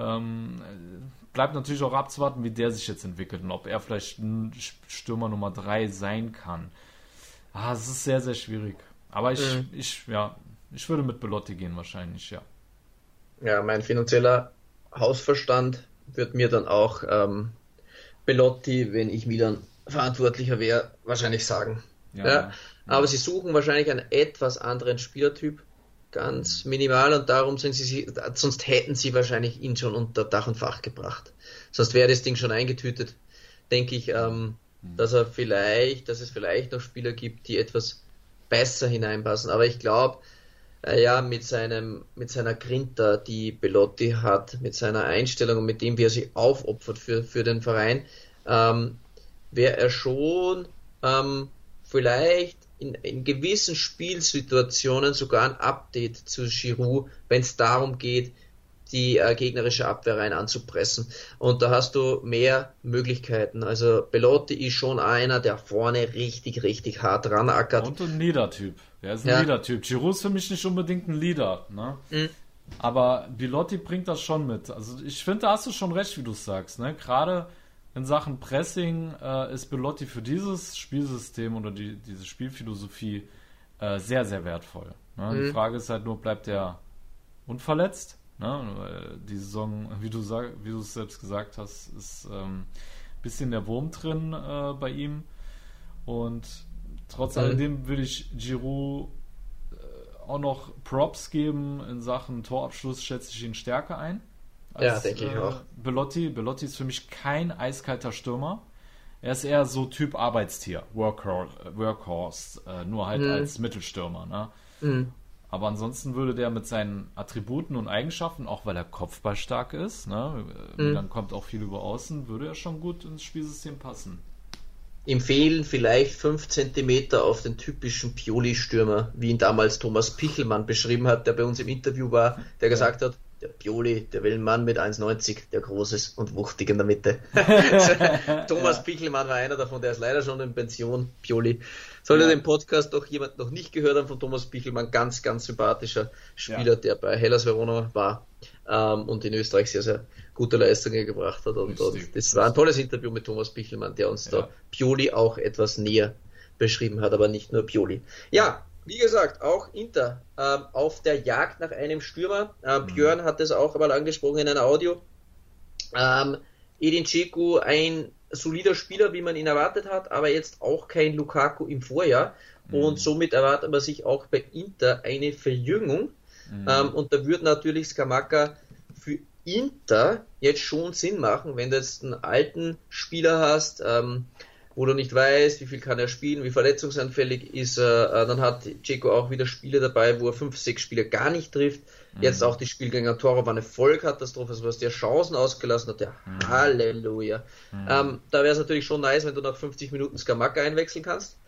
Bleibt natürlich auch abzuwarten, wie der sich jetzt entwickelt und ob er vielleicht ein Stürmer Nummer 3 sein kann. Es ist sehr, sehr schwierig. Aber ich würde mit Belotti gehen wahrscheinlich, ja. Ja, mein finanzieller Hausverstand wird mir dann auch Belotti, wenn ich Milan Verantwortlicher wäre, wahrscheinlich sagen. Ja. Aber sie suchen wahrscheinlich einen etwas anderen Spielertyp, ganz minimal, und darum sonst hätten sie wahrscheinlich ihn schon unter Dach und Fach gebracht. Sonst wäre das Ding schon eingetütet. Denke ich, dass es vielleicht noch Spieler gibt, die etwas besser hineinpassen. Aber ich glaube, mit seiner Grinta, die Belotti hat, mit seiner Einstellung und mit dem, wie er sich aufopfert für den Verein, wäre er schon vielleicht in gewissen Spielsituationen sogar ein Update zu Giroud, wenn es darum geht, die gegnerische Abwehr rein anzupressen. Und da hast du mehr Möglichkeiten. Also Belotti ist schon einer, der vorne richtig, richtig hart ranackert. Und ein Leader-Typ. Er ist ein Leader-Typ. Giroud ist für mich nicht unbedingt ein Leader. Ne? Aber Belotti bringt das schon mit. Also ich finde, da hast du schon recht, wie du sagst. Ne? Gerade in Sachen Pressing ist Belotti für dieses Spielsystem oder diese Spielphilosophie sehr, sehr wertvoll. Ne? Die Frage ist halt nur, bleibt er unverletzt? Ne? Die Saison, wie du es selbst gesagt hast, ist ein bisschen der Wurm drin bei ihm. Und trotz alledem würde ich Giroud auch noch Props geben. In Sachen Torabschluss schätze ich ihn stärker ein. Denke ich auch. Belotti ist für mich kein eiskalter Stürmer. Er ist eher so Typ Arbeitstier, Workhorse, nur halt als Mittelstürmer. Ne? Aber ansonsten würde der mit seinen Attributen und Eigenschaften, auch weil er kopfballstark ist, ne, dann kommt auch viel über außen, würde er schon gut ins Spielsystem passen. Ihm fehlen vielleicht 5 Zentimeter auf den typischen Pioli-Stürmer, wie ihn damals Thomas Pichelmann beschrieben hat, der bei uns im Interview war, der gesagt hat, der Pioli, der will einen Mann mit 1,90, der groß ist und wuchtig in der Mitte. Thomas Pichelmann war einer davon, der ist leider schon in Pension, Pioli. Sollte den Podcast doch jemand noch nicht gehört haben von Thomas Pichelmann, ganz, ganz sympathischer Spieler, der bei Hellas Verona war und in Österreich sehr, sehr gute Leistungen gebracht hat. Und das war ein tolles Interview mit Thomas Pichelmann, der uns da Pioli auch etwas näher beschrieben hat, aber nicht nur Pioli. Ja, wie gesagt, auch Inter auf der Jagd nach einem Stürmer. Björn hat es auch einmal angesprochen in einer Audio. Edin Dzeko, ein solider Spieler, wie man ihn erwartet hat, aber jetzt auch kein Lukaku im Vorjahr. Und somit erwartet man sich auch bei Inter eine Verjüngung. Und da würde natürlich Scamacca für Inter jetzt schon Sinn machen, wenn du jetzt einen alten Spieler hast, wo du nicht weißt, wie viel kann er spielen, wie verletzungsanfällig ist er. Dann hat Dzeko auch wieder Spiele dabei, wo er 5, 6 Spiele gar nicht trifft. Jetzt auch die Spiele gegen Toro war eine Vollkatastrophe, also was der Chancen ausgelassen hat, Halleluja. Da wäre es natürlich schon nice, wenn du nach 50 Minuten Scamacca einwechseln kannst.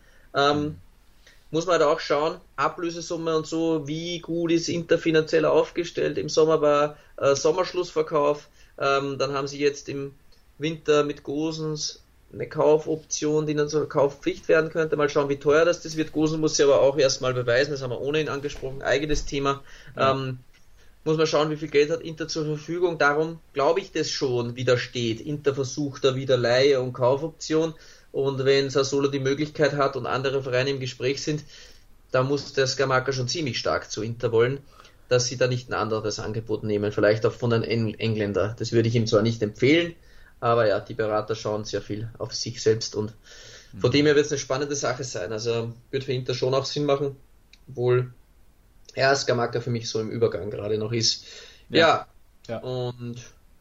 Muss man halt auch schauen, Ablösesumme und so, wie gut ist Inter finanziell aufgestellt. Im Sommer war Sommerschlussverkauf, dann haben sie jetzt im Winter mit Gosens eine Kaufoption, die dann zur Kaufpflicht werden könnte. Mal schauen, wie teuer das wird. Gosen muss sich aber auch erstmal beweisen, das haben wir ohnehin angesprochen, eigenes Thema. Muss man schauen, wie viel Geld hat Inter zur Verfügung. Darum glaube ich, das schon widersteht. Inter versucht da wieder Leihe und Kaufoption. Und wenn Sassuolo die Möglichkeit hat und andere Vereine im Gespräch sind, da muss der Scamacca schon ziemlich stark zu Inter wollen, dass sie da nicht ein anderes Angebot nehmen. Vielleicht auch von einem Engländer. Das würde ich ihm zwar nicht empfehlen, aber ja, die Berater schauen sehr viel auf sich selbst und von dem her wird es eine spannende Sache sein. Also wird für Inter schon auch Sinn machen, obwohl Scamacca für mich so im Übergang gerade noch ist. Ja. Und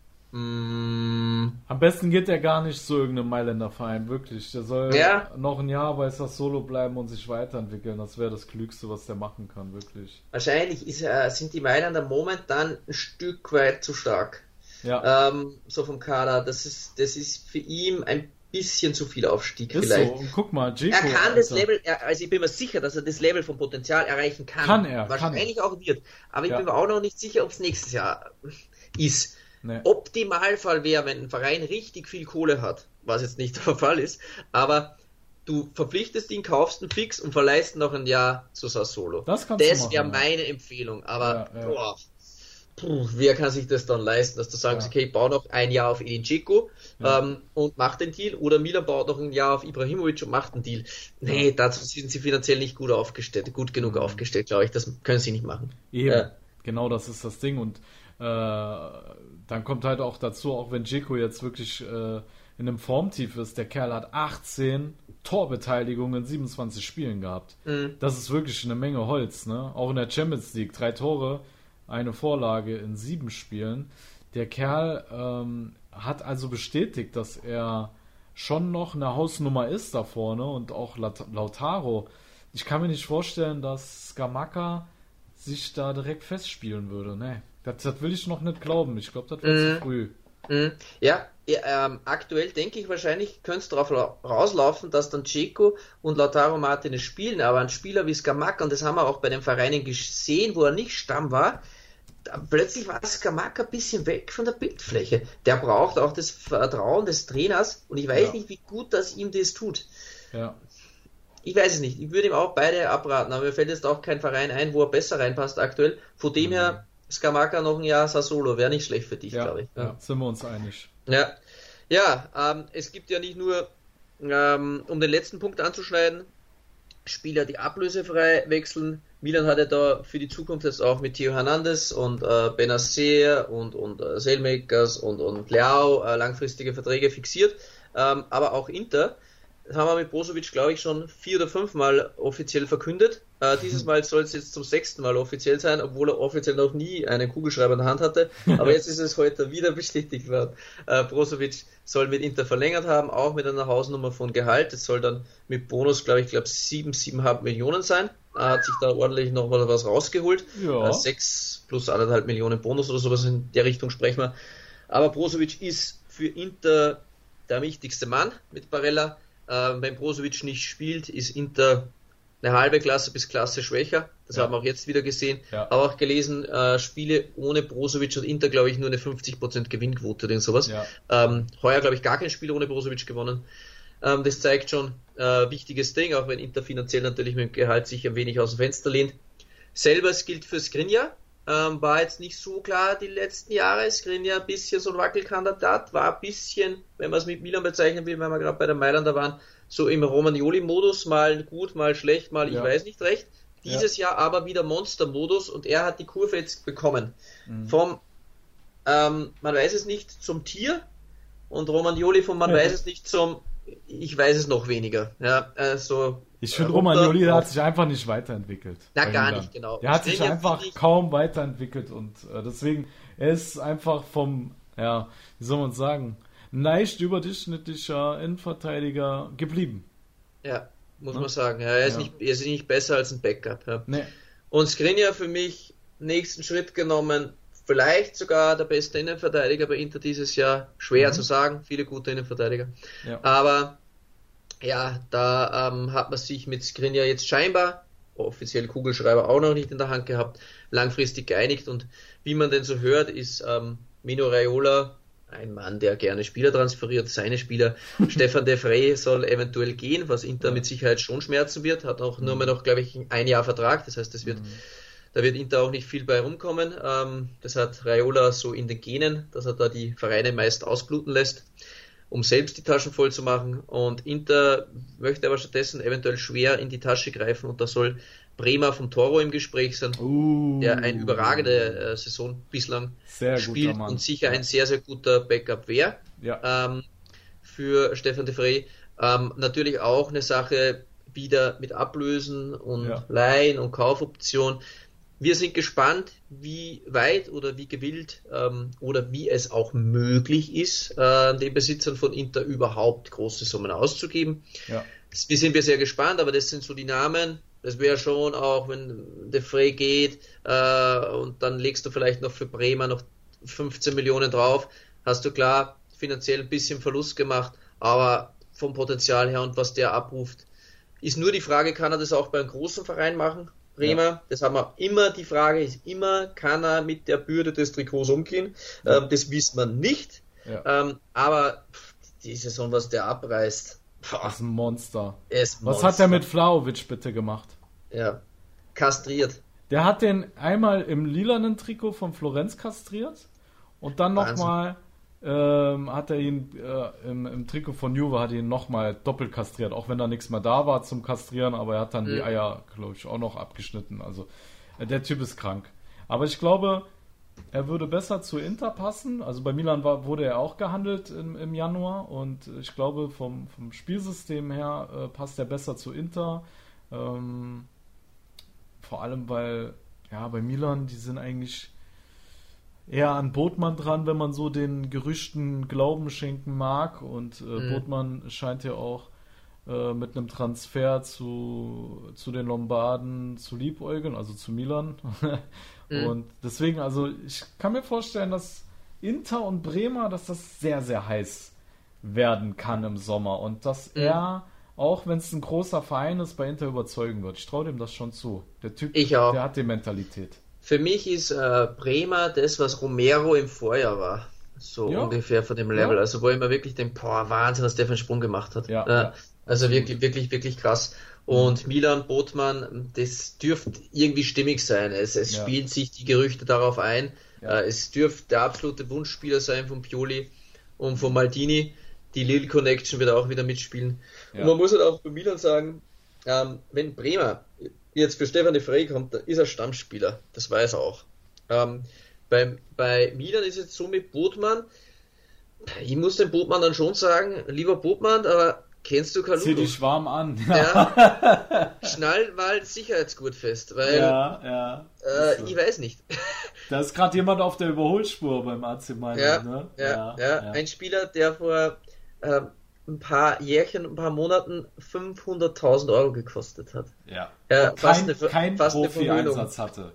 am besten geht er gar nicht zu irgendeinem Mailänder Verein, wirklich. Der soll noch ein Jahr bei Sassuolo bleiben und sich weiterentwickeln. Das wäre das Klügste, was der machen kann, wirklich. Wahrscheinlich sind die Mailänder momentan ein Stück weit zu stark. So vom Kader. Das ist für ihn ein bisschen zu viel Aufstieg ist vielleicht. So, und guck mal, Dzeko, er kann das Level, also ich bin mir sicher, dass er das Level vom Potenzial erreichen kann. Wahrscheinlich auch wird. Aber ich bin mir auch noch nicht sicher, ob es nächstes Jahr ist. Nee. Optimalfall wäre, wenn ein Verein richtig viel Kohle hat, was jetzt nicht der Fall ist, aber du verpflichtest ihn, kaufst ihn fix und verleihst noch ein Jahr zu Sassuolo. Das wäre meine Empfehlung. Aber wer kann sich das dann leisten, dass du sagst, okay, ich baue noch ein Jahr auf Edin Dzeko und mach den Deal, oder Milan baut noch ein Jahr auf Ibrahimovic und macht den Deal. Nee, dazu sind sie finanziell nicht gut genug aufgestellt, glaube ich. Das können sie nicht machen. Eben, genau, das ist das Ding. Und dann kommt halt auch dazu, auch wenn Dzeko jetzt wirklich in einem Formtief ist, der Kerl hat 18 Torbeteiligungen in 27 Spielen gehabt. Das ist wirklich eine Menge Holz, ne? Auch in der Champions League, 3 Tore, eine Vorlage in 7 Spielen. Der Kerl hat also bestätigt, dass er schon noch eine Hausnummer ist da vorne, und auch Lautaro. Ich kann mir nicht vorstellen, dass Scamacca sich da direkt festspielen würde. Ne, das will ich noch nicht glauben. Ich glaube, das wird zu früh. Ja, aktuell denke ich, wahrscheinlich könnte es darauf rauslaufen, dass dann Dzeko und Lautaro Martinez spielen, aber ein Spieler wie Scamacca, und das haben wir auch bei den Vereinen gesehen, wo er nicht Stamm war, plötzlich war Scamacca ein bisschen weg von der Bildfläche. Der braucht auch das Vertrauen des Trainers, und ich weiß nicht, wie gut das ihm das tut. Ja. Ich weiß es nicht. Ich würde ihm auch beide abraten, aber mir fällt jetzt auch kein Verein ein, wo er besser reinpasst aktuell. Von dem her, Scamacca noch ein Jahr Sassuolo wäre nicht schlecht für dich, glaube ich. Ja, sind wir uns einig. Ja, es gibt ja nicht nur, um den letzten Punkt anzuschneiden, Spieler, die ablösefrei wechseln. Milan hat ja da für die Zukunft jetzt auch mit Theo Hernandez und Benacer und Saelmakers und Leao langfristige Verträge fixiert. Aber auch Inter, das haben wir mit Brozovic, glaube ich, schon 4 oder 5 Mal offiziell verkündet. Dieses Mal soll es jetzt zum 6. Mal offiziell sein, obwohl er offiziell noch nie einen Kugelschreiber in der Hand hatte. Aber jetzt ist es heute wieder bestätigt worden. Brozovic soll mit Inter verlängert haben, auch mit einer Hausnummer von Gehalt. Es soll dann mit Bonus, glaube ich, 7,5 Millionen sein. Er hat sich da ordentlich noch mal was rausgeholt. 6 plus 1,5 Millionen Bonus oder sowas in der Richtung sprechen wir. Aber Brozovic ist für Inter der wichtigste Mann mit Barella. Wenn Brozovic nicht spielt, ist Inter eine halbe Klasse bis Klasse schwächer. Das haben wir auch jetzt wieder gesehen. Aber auch gelesen, Spiele ohne Brozovic hat Inter, glaube ich, nur eine 50% Gewinnquote oder sowas. Heuer, glaube ich, gar kein Spiel ohne Brozovic gewonnen. Das zeigt schon wichtiges Ding, auch wenn Inter finanziell natürlich mit dem Gehalt sich ein wenig aus dem Fenster lehnt. Selbes gilt für Skriniar. War jetzt nicht so klar die letzten Jahre. Skriniar ein bisschen so ein Wackelkandidat, war ein bisschen, wenn man es mit Milan bezeichnen will, wenn wir gerade bei der Mailander waren, so im Romagnoli-Modus, mal gut, mal schlecht, mal ich weiß nicht recht. Dieses Jahr aber wieder Monster-Modus, und er hat die Kurve jetzt bekommen. Vom, man weiß es nicht, zum Tier, und Romagnoli von man weiß es nicht zum ich weiß es noch weniger. Ja, also ich finde, Romagnoli hat sich einfach nicht weiterentwickelt. Na, gar nicht, genau. Der hat sich einfach kaum weiterentwickelt, und deswegen, er ist einfach vom, wie soll man sagen, leicht überdurchschnittlicher Innenverteidiger geblieben. Ja, muss man sagen. Ja, er ist nicht besser als ein Backup. Ja. Nee. Und Skriniar für mich nächsten Schritt genommen, vielleicht sogar der beste Innenverteidiger bei Inter dieses Jahr. Schwer zu sagen, viele gute Innenverteidiger. Ja. Aber ja, da hat man sich mit Skriniar jetzt scheinbar, offiziell Kugelschreiber auch noch nicht in der Hand gehabt, langfristig geeinigt. Und wie man denn so hört, ist Mino Raiola ein Mann, der gerne Spieler transferiert, seine Spieler. Stefan de Vrij soll eventuell gehen, was Inter mit Sicherheit schon schmerzen wird, hat auch nur mehr noch, glaube ich, ein Jahr Vertrag, das heißt, da wird Inter auch nicht viel bei rumkommen. Das hat Raiola so in den Genen, dass er da die Vereine meist ausbluten lässt, um selbst die Taschen voll zu machen. Und Inter möchte aber stattdessen eventuell schwer in die Tasche greifen, und da soll Bremer vom Toro im Gespräch sein, der eine überragende Saison bislang spielt und sicher ein sehr, sehr guter Backup wäre für Stefan de Vrij. Natürlich auch eine Sache wieder mit Ablösen und Leihen und Kaufoption. Wir sind gespannt, wie weit oder wie gewillt oder wie es auch möglich ist, den Besitzern von Inter überhaupt große Summen auszugeben. Wir sind sehr gespannt, aber das sind so die Namen. Das wäre schon auch, wenn de Vrij geht und dann legst du vielleicht noch für Bremer noch 15 Millionen drauf, hast du klar finanziell ein bisschen Verlust gemacht, aber vom Potenzial her und was der abruft. Ist nur die Frage, kann er das auch bei einem großen Verein machen? Bremer, ja. Das haben wir immer, die Frage ist immer, kann er mit der Bürde des Trikots umgehen? Ja. Das wissen wir nicht. Ja. Aber die Saison, was der abreißt, das ist ein Monster. Was hat der mit Vlahovic bitte gemacht? Ja, kastriert. Der hat den einmal im lilanen Trikot von Florenz kastriert und dann nochmal hat er ihn im Trikot von Juve hat ihn nochmal doppelt kastriert, auch wenn da nichts mehr da war zum Kastrieren, aber er hat dann die Eier, glaube ich, auch noch abgeschnitten. Also der Typ ist krank. Aber ich glaube, er würde besser zu Inter passen. Also bei Milan wurde er auch gehandelt im Januar und ich glaube, vom Spielsystem her passt er besser zu Inter. Vor allem, weil bei Milan, die sind eigentlich eher an Botman dran, wenn man so den Gerüchten Glauben schenken mag. Und Botman scheint ja auch mit einem Transfer zu den Lombarden zu liebäugeln, also zu Milan. Und deswegen, also ich kann mir vorstellen, dass Inter und Bremer, dass das sehr, sehr heiß werden kann im Sommer. Und dass er, auch wenn es ein großer Verein ist, bei Inter überzeugen wird. Ich traue dem das schon zu. Der Typ, der hat die Mentalität. Für mich ist Bremer das, was Romero im Vorjahr war. So ungefähr von dem Level. Ja. Also wo ich mir wirklich denke, Wahnsinn, was der für einen Sprung gemacht hat. Ja. Also wirklich, wirklich, wirklich krass. Und Milan, Botman, das dürfte irgendwie stimmig sein. Es spielen sich die Gerüchte darauf ein. Ja. Es dürfte der absolute Wunschspieler sein von Pioli und von Maldini. Die Lille Connection wird auch wieder mitspielen. Ja. Und man muss halt auch bei Milan sagen, wenn Bremer jetzt für Stefan de Vrij kommt, dann ist er Stammspieler. Das weiß er auch. Bei Milan ist es so mit Botman, ich muss dem Botman dann schon sagen, lieber Botman, aber kennst du Kalulu? Zieh dich warm an. Ja. Schnall mal Sicherheitsgurt fest, weil ich weiß nicht. Da ist gerade jemand auf der Überholspur beim AC Mailand. Ja. Ein Spieler, der vor ein paar Jährchen, ein paar Monaten 500.000 Euro gekostet hat. Ja. Kein Profi-Einsatz hatte.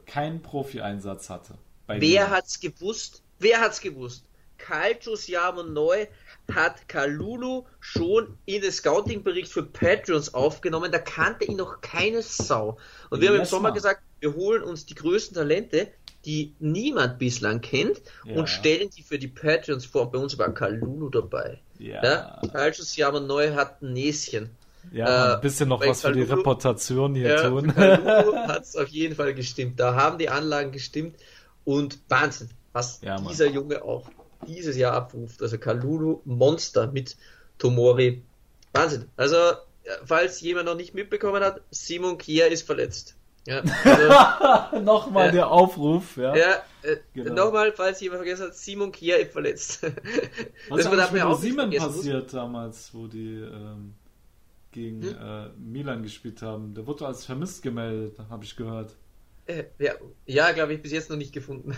Wer hat's gewusst? Calcio Siamo Neu hat Kalulu schon in den Scouting-Bericht für Patreons aufgenommen, da kannte ihn noch keine Sau. Und wir haben im Sommer gesagt, wir holen uns die größten Talente, die niemand bislang kennt, und stellen die für die Patreons vor. Und bei uns war Kalulu dabei. Ja. Calcio Siamo Neu hat ein Näschen. Ja, ein bisschen noch was Kalulu, für die Reputation hier tun. Kalulu hat es auf jeden Fall gestimmt. Da haben die Anlagen gestimmt und Wahnsinn, was dieser Junge auch dieses Jahr abruft. Also Kalulu, Monster mit Tomori. Wahnsinn. Also, falls jemand noch nicht mitbekommen hat, Simon Kjær ist verletzt. Ja, also, nochmal der Aufruf. Genau. Nochmal, falls jemand vergessen hat, Simon Kjær ist verletzt. Was ist mit Simon passiert damals, wo die gegen Milan gespielt haben? Der wurde als vermisst gemeldet, habe ich gehört. Glaube ich, bis jetzt noch nicht gefunden.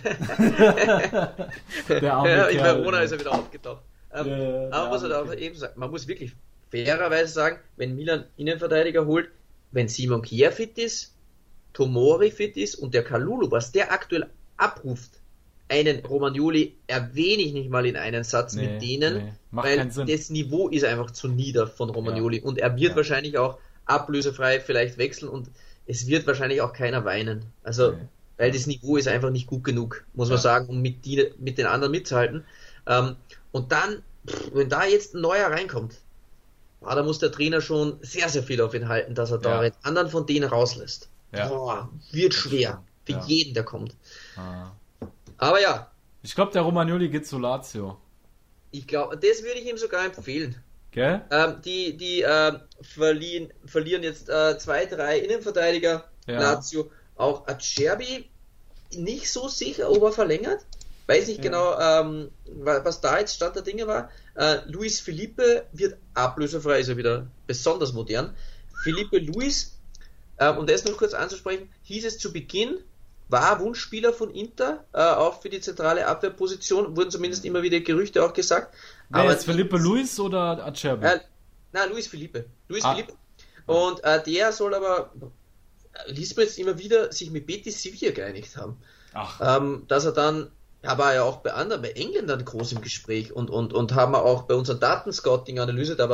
Der arme in Verona ist er wieder aufgetaucht. Aber was er auch eben sagt, man muss wirklich fairerweise sagen, wenn Milan Innenverteidiger holt, wenn Simon Kjær fit ist, Tomori fit ist und der Kalulu, was der aktuell abruft, einen Romagnoli erwähne ich nicht mal in einen Satz mit denen, weil das Niveau ist einfach zu nieder von Romagnoli und er wird wahrscheinlich auch ablösefrei vielleicht wechseln und es wird wahrscheinlich auch keiner weinen. Also, weil das Niveau ist einfach nicht gut genug, muss man sagen, um mit den anderen mitzuhalten. Und dann, wenn da jetzt ein neuer reinkommt, da muss der Trainer schon sehr, sehr viel auf ihn halten, dass er da einen anderen von denen rauslässt. Wird schwer. Für jeden, der kommt. Aber ich glaube, der Romagnoli geht zu Lazio. Ich glaube, das würde ich ihm sogar empfehlen. Gell? Die verlieren jetzt 2, 3 Innenverteidiger. Lazio. Auch Acerbi nicht so sicher, ob er verlängert. Weiß nicht genau, was da jetzt Stand der Dinge war. Luis Felipe wird ablösefrei, ist er wieder besonders modern. Felipe Luis, um das noch kurz anzusprechen, hieß es zu Beginn, war Wunschspieler von Inter, auch für die zentrale Abwehrposition, wurden zumindest immer wieder Gerüchte auch gesagt. Wer aber jetzt Felipe Luis oder Acerbi? Luis Felipe. Felipe. Und der soll aber, liest man jetzt immer wieder, sich mit Betis Sevilla geeinigt haben. Dass er dann, war ja auch bei Engländern groß im Gespräch und haben wir auch bei unserer Datenscouting analysiert, aber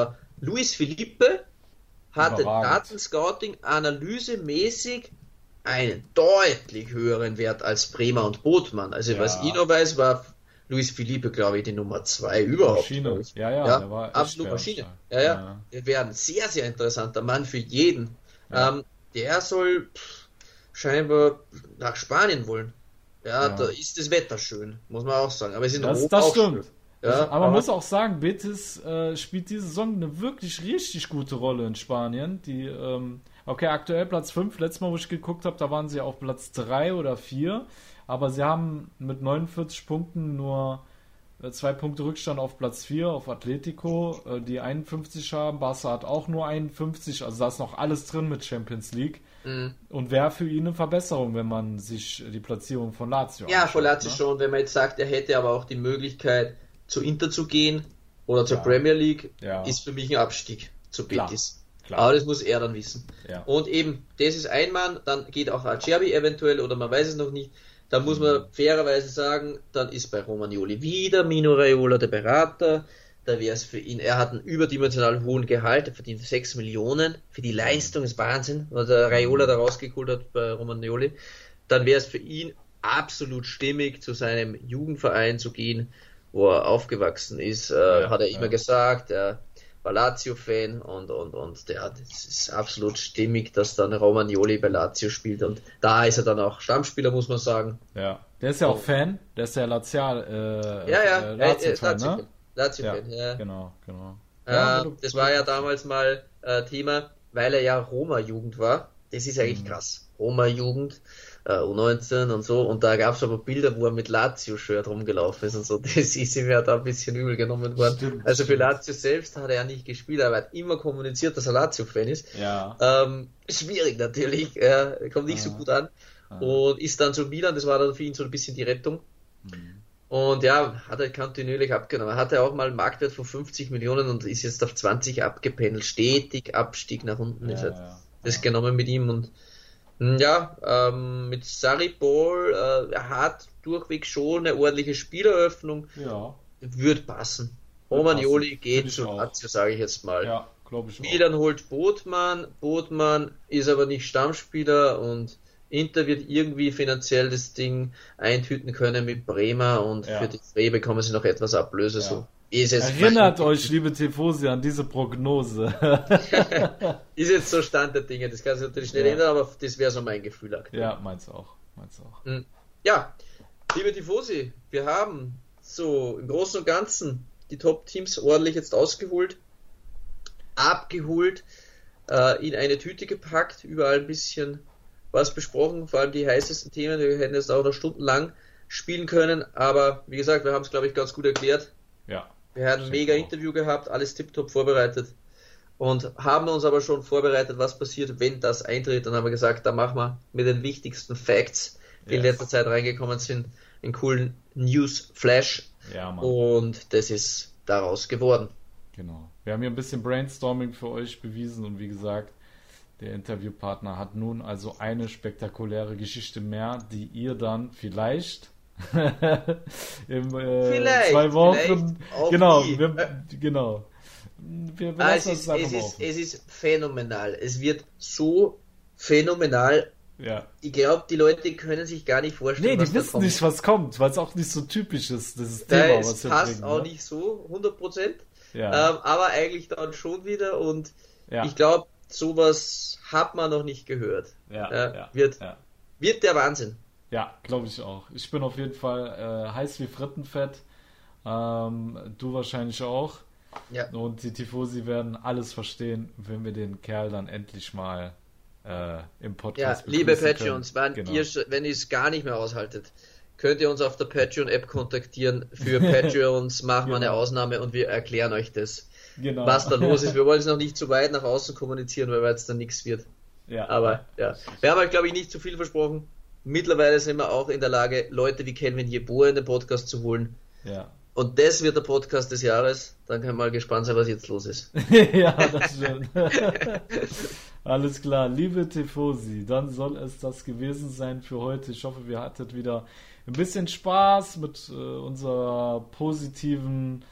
Luis Felipe hatte Überragend. Datenscouting analysemäßig einen deutlich höheren Wert als Bremer und Botmann. Also was ich noch weiß, war Luis Felipe, glaube ich, die Nummer 2 überhaupt. Maschine. Ja, der war echt absolut Maschine. Ja. Der wäre ein sehr, sehr interessanter Mann für jeden. Ja. Der soll scheinbar nach Spanien wollen. Ja, da ist das Wetter schön, muss man auch sagen. Aber es ist das auch stimmt. schön. Ja, aber man muss auch sagen, Betis spielt diese Saison eine wirklich richtig gute Rolle in Spanien. Die, okay, aktuell Platz 5. Letztes Mal, wo ich geguckt habe, da waren sie auf Platz 3 oder 4. Aber sie haben mit 49 Punkten nur 2 Punkte Rückstand auf Platz 4, auf Atletico, die 51 haben. Barca hat auch nur 51. Also da ist noch alles drin mit Champions League. Und wäre für ihn eine Verbesserung, wenn man sich die Platzierung von Lazio anschaut. Ja, von Lazio schon. Wenn man jetzt sagt, er hätte aber auch die Möglichkeit, zu Inter zu gehen oder zur Premier League, ist für mich ein Abstieg zu Betis. Klar. Aber das muss er dann wissen. Ja. Und eben, das ist ein Mann, dann geht auch Acerbi eventuell oder man weiß es noch nicht. Da muss man fairerweise sagen, dann ist bei Romagnoli wieder Mino Raiola der Berater. Da wäre es für ihn, er hat einen überdimensional hohen Gehalt, er verdient 6 Millionen für die Leistung, ist Wahnsinn, was der Raiola da rausgeholt hat bei Romagnoli. Dann wäre es für ihn absolut stimmig, zu seinem Jugendverein zu gehen, wo er aufgewachsen ist, hat er immer gesagt, er war Lazio-Fan und das ist absolut stimmig, dass dann Romagnoli bei Lazio spielt und da ist er dann auch Stammspieler, muss man sagen. Ja, der ist ja auch Fan, der ist ja Lazio-Fan, ne? Lazio-Fan, ja. Genau. Das war ja damals mal Thema, weil er ja Roma-Jugend war. Das ist eigentlich krass. Roma-Jugend, U19 und so. Und da gab es aber Bilder, wo er mit Lazio-Shirt rumgelaufen ist und so. Das ist ihm ja da ein bisschen übel genommen worden. Stimmt, also für Lazio selbst hat er ja nicht gespielt, aber er hat immer kommuniziert, dass er Lazio-Fan ist. Ja. Schwierig natürlich, kommt nicht so gut an. Und ist dann zu Milan, das war dann für ihn so ein bisschen die Rettung. Und ja, hat er kontinuierlich abgenommen. Er hatte auch mal einen Marktwert von 50 Millionen und ist jetzt auf 20 abgependelt. Stetig Abstieg nach unten ist das genommen mit ihm. Und mit Sarri-Ball, er hat durchweg schon eine ordentliche Spieleröffnung. Ja. Wird passen. Romagnoli geht zu Lazio, sage ich jetzt mal. Ja, glaube ich auch. Milan holt Botmann. Botmann ist aber nicht Stammspieler und Inter wird irgendwie finanziell das Ding eintüten können mit Bremer und für die Frey bekommen sie noch etwas Ablöse. Ja. So. Erinnert euch, liebe Tifosi, an diese Prognose. Ist jetzt so Stand der Dinge, das kann sich natürlich nicht ändern, aber das wäre so mein Gefühl aktuell. Ja, meins auch. Ja, liebe Tifosi, wir haben so im Großen und Ganzen die Top-Teams ordentlich jetzt abgeholt, in eine Tüte gepackt, überall ein bisschen was besprochen, vor allem die heißesten Themen. Wir hätten jetzt auch noch stundenlang spielen können, aber wie gesagt, wir haben es, glaube ich, ganz gut erklärt. Ja. Wir hatten ein mega Interview gehabt, alles tiptop vorbereitet und haben uns aber schon vorbereitet, was passiert, wenn das eintritt. Dann haben wir gesagt, da machen wir mit den wichtigsten Facts, die in letzter Zeit reingekommen sind, einen coolen News-Flash. Ja, Mann. Und das ist daraus geworden. Genau. Wir haben hier ein bisschen Brainstorming für euch bewiesen und wie gesagt, der Interviewpartner hat nun also eine spektakuläre Geschichte mehr, die ihr dann vielleicht in 2 Wochen genau. Es ist phänomenal. Es wird so phänomenal. Ja. Ich glaube, die Leute können sich gar nicht vorstellen, die wissen nicht, was kommt, weil es auch nicht so typisch ist, das Thema, was wir passt bringen, auch nicht so 100%, aber eigentlich dann schon wieder und ich glaube, sowas hat man noch nicht gehört. Wird der Wahnsinn. Ja, glaube ich auch. Ich bin auf jeden Fall heiß wie Frittenfett. Du wahrscheinlich auch. Ja. Und die Tifosi werden alles verstehen, wenn wir den Kerl dann endlich mal im Podcast begrüßen liebe Patreons, wenn ihr es gar nicht mehr aushaltet, könnt ihr uns auf der Patreon-App kontaktieren. Für Patreons machen wir eine Ausnahme und wir erklären euch das, was da los ist. Wir wollen es noch nicht zu weit nach außen kommunizieren, weil jetzt dann nichts wird. Ja. Aber wir haben halt, glaube ich, nicht zu viel versprochen. Mittlerweile sind wir auch in der Lage, Leute wie Kelvin Jeboa in den Podcast zu holen. Ja. Und das wird der Podcast des Jahres. Dann können wir mal gespannt sein, was jetzt los ist. Ja, das stimmt. Alles klar. Liebe Tifosi, dann soll es das gewesen sein für heute. Ich hoffe, ihr hattet wieder ein bisschen Spaß mit unserer positiven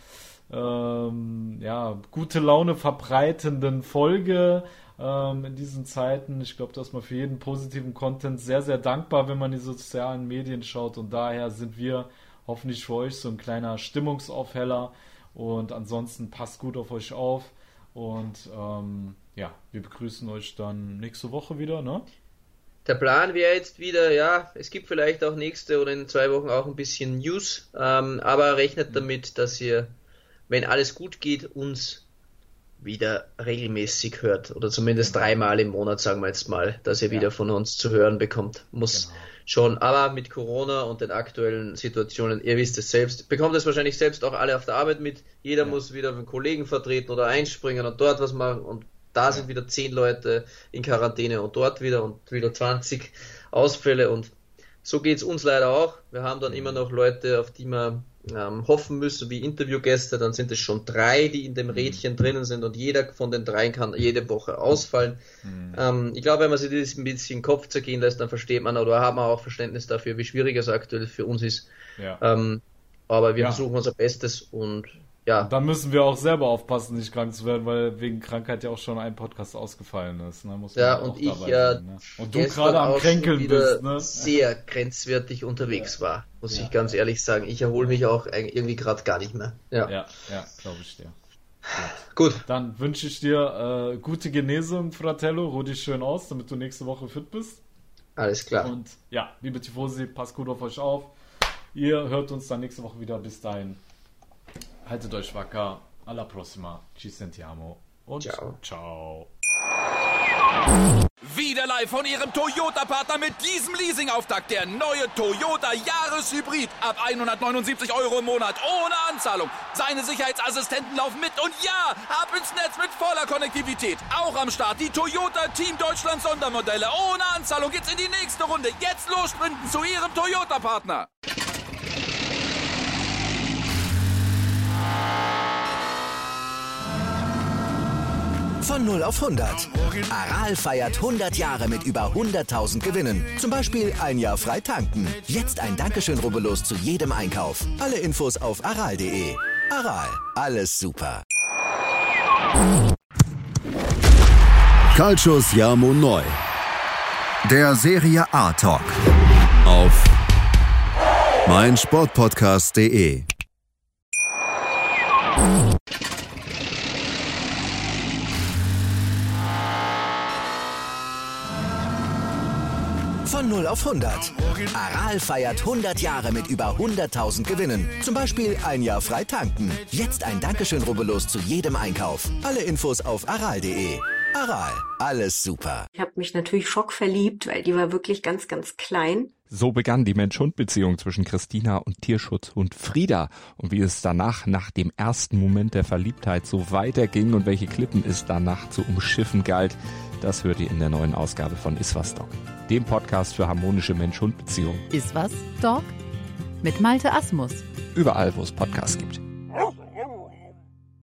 gute Laune verbreitenden Folge in diesen Zeiten. Ich glaube, dass man für jeden positiven Content sehr, sehr dankbar, wenn man die sozialen Medien schaut, und daher sind wir hoffentlich für euch so ein kleiner Stimmungsaufheller, und ansonsten passt gut auf euch auf und wir begrüßen euch dann nächste Woche wieder, ne? Der Plan wäre jetzt wieder, es gibt vielleicht auch nächste oder in 2 Wochen auch ein bisschen News, aber rechnet damit, dass ihr, wenn alles gut geht, uns wieder regelmäßig hört, oder zumindest 3-mal im Monat, sagen wir jetzt mal, dass ihr wieder von uns zu hören bekommt. Muss schon, aber mit Corona und den aktuellen Situationen, ihr wisst es selbst, bekommt es wahrscheinlich selbst auch alle auf der Arbeit mit, jeder muss wieder einen Kollegen vertreten oder einspringen und dort was machen, und da sind wieder 10 Leute in Quarantäne und dort wieder und wieder 20 Ausfälle, und so geht's uns leider auch. Wir haben dann immer noch Leute, auf die wir hoffen müssen, wie Interviewgäste, dann sind es schon 3, die in dem Rädchen drinnen sind, und jeder von den 3 kann jede Woche ausfallen. Ich glaube, wenn man sich das ein bisschen in den Kopf zergehen lässt, dann versteht man, oder haben wir auch Verständnis dafür, wie schwierig es aktuell für uns ist. Aber wir versuchen unser Bestes, und dann müssen wir auch selber aufpassen, nicht krank zu werden, weil wegen Krankheit ja auch schon ein Podcast ausgefallen ist. Ne? Muss man und auch ich sein, ne? Und du gerade am Kränkeln bist, ne? Sehr grenzwertig unterwegs war, muss ich ganz ehrlich sagen. Ich erhole mich auch irgendwie gerade gar nicht mehr. Ja, glaube ich dir. Gut. Dann wünsche ich dir gute Genesung, Fratello. Ruh dich schön aus, damit du nächste Woche fit bist. Alles klar. Und liebe Tifosi, passt gut auf euch auf. Ihr hört uns dann nächste Woche wieder. Bis dahin. Haltet euch wacker. Alla prossima. Ci sentiamo. Und ciao. Wieder live von Ihrem Toyota-Partner mit diesem Leasing-Auftakt. Der neue Toyota Jahreshybrid. Ab 179 € im Monat. Ohne Anzahlung. Seine Sicherheitsassistenten laufen mit. Und ab ins Netz mit voller Konnektivität. Auch am Start die Toyota Team Deutschland Sondermodelle. Ohne Anzahlung geht's in die nächste Runde. Jetzt los sprinten zu Ihrem Toyota-Partner. Von 0 auf 100. Aral feiert 100 Jahre mit über 100.000 Gewinnen. Zum Beispiel 1 Jahr frei tanken. Jetzt ein Dankeschön, rubbellos zu jedem Einkauf. Alle Infos auf aral.de. Aral, alles super. Calcius Jamo Neu. Der Serie A Talk. Auf meinsportpodcast.de. Von 0 auf 100. Aral feiert 100 Jahre mit über 100.000 Gewinnen. Zum Beispiel 1 Jahr frei tanken. Jetzt ein Dankeschön, rubbellos zu jedem Einkauf. Alle Infos auf aral.de. Aral, alles super. Ich habe mich natürlich schockverliebt, weil die war wirklich ganz, ganz klein. So begann die Mensch-Hund-Beziehung zwischen Christina und Tierschutzhund Frieda. Und wie es danach, nach dem ersten Moment der Verliebtheit, so weiterging und welche Klippen es danach zu umschiffen galt, das hört ihr in der neuen Ausgabe von Iswas Dog, dem Podcast für harmonische Mensch-Hund-Beziehungen. Iswas Dog mit Malte Asmus. Überall, wo es Podcasts gibt.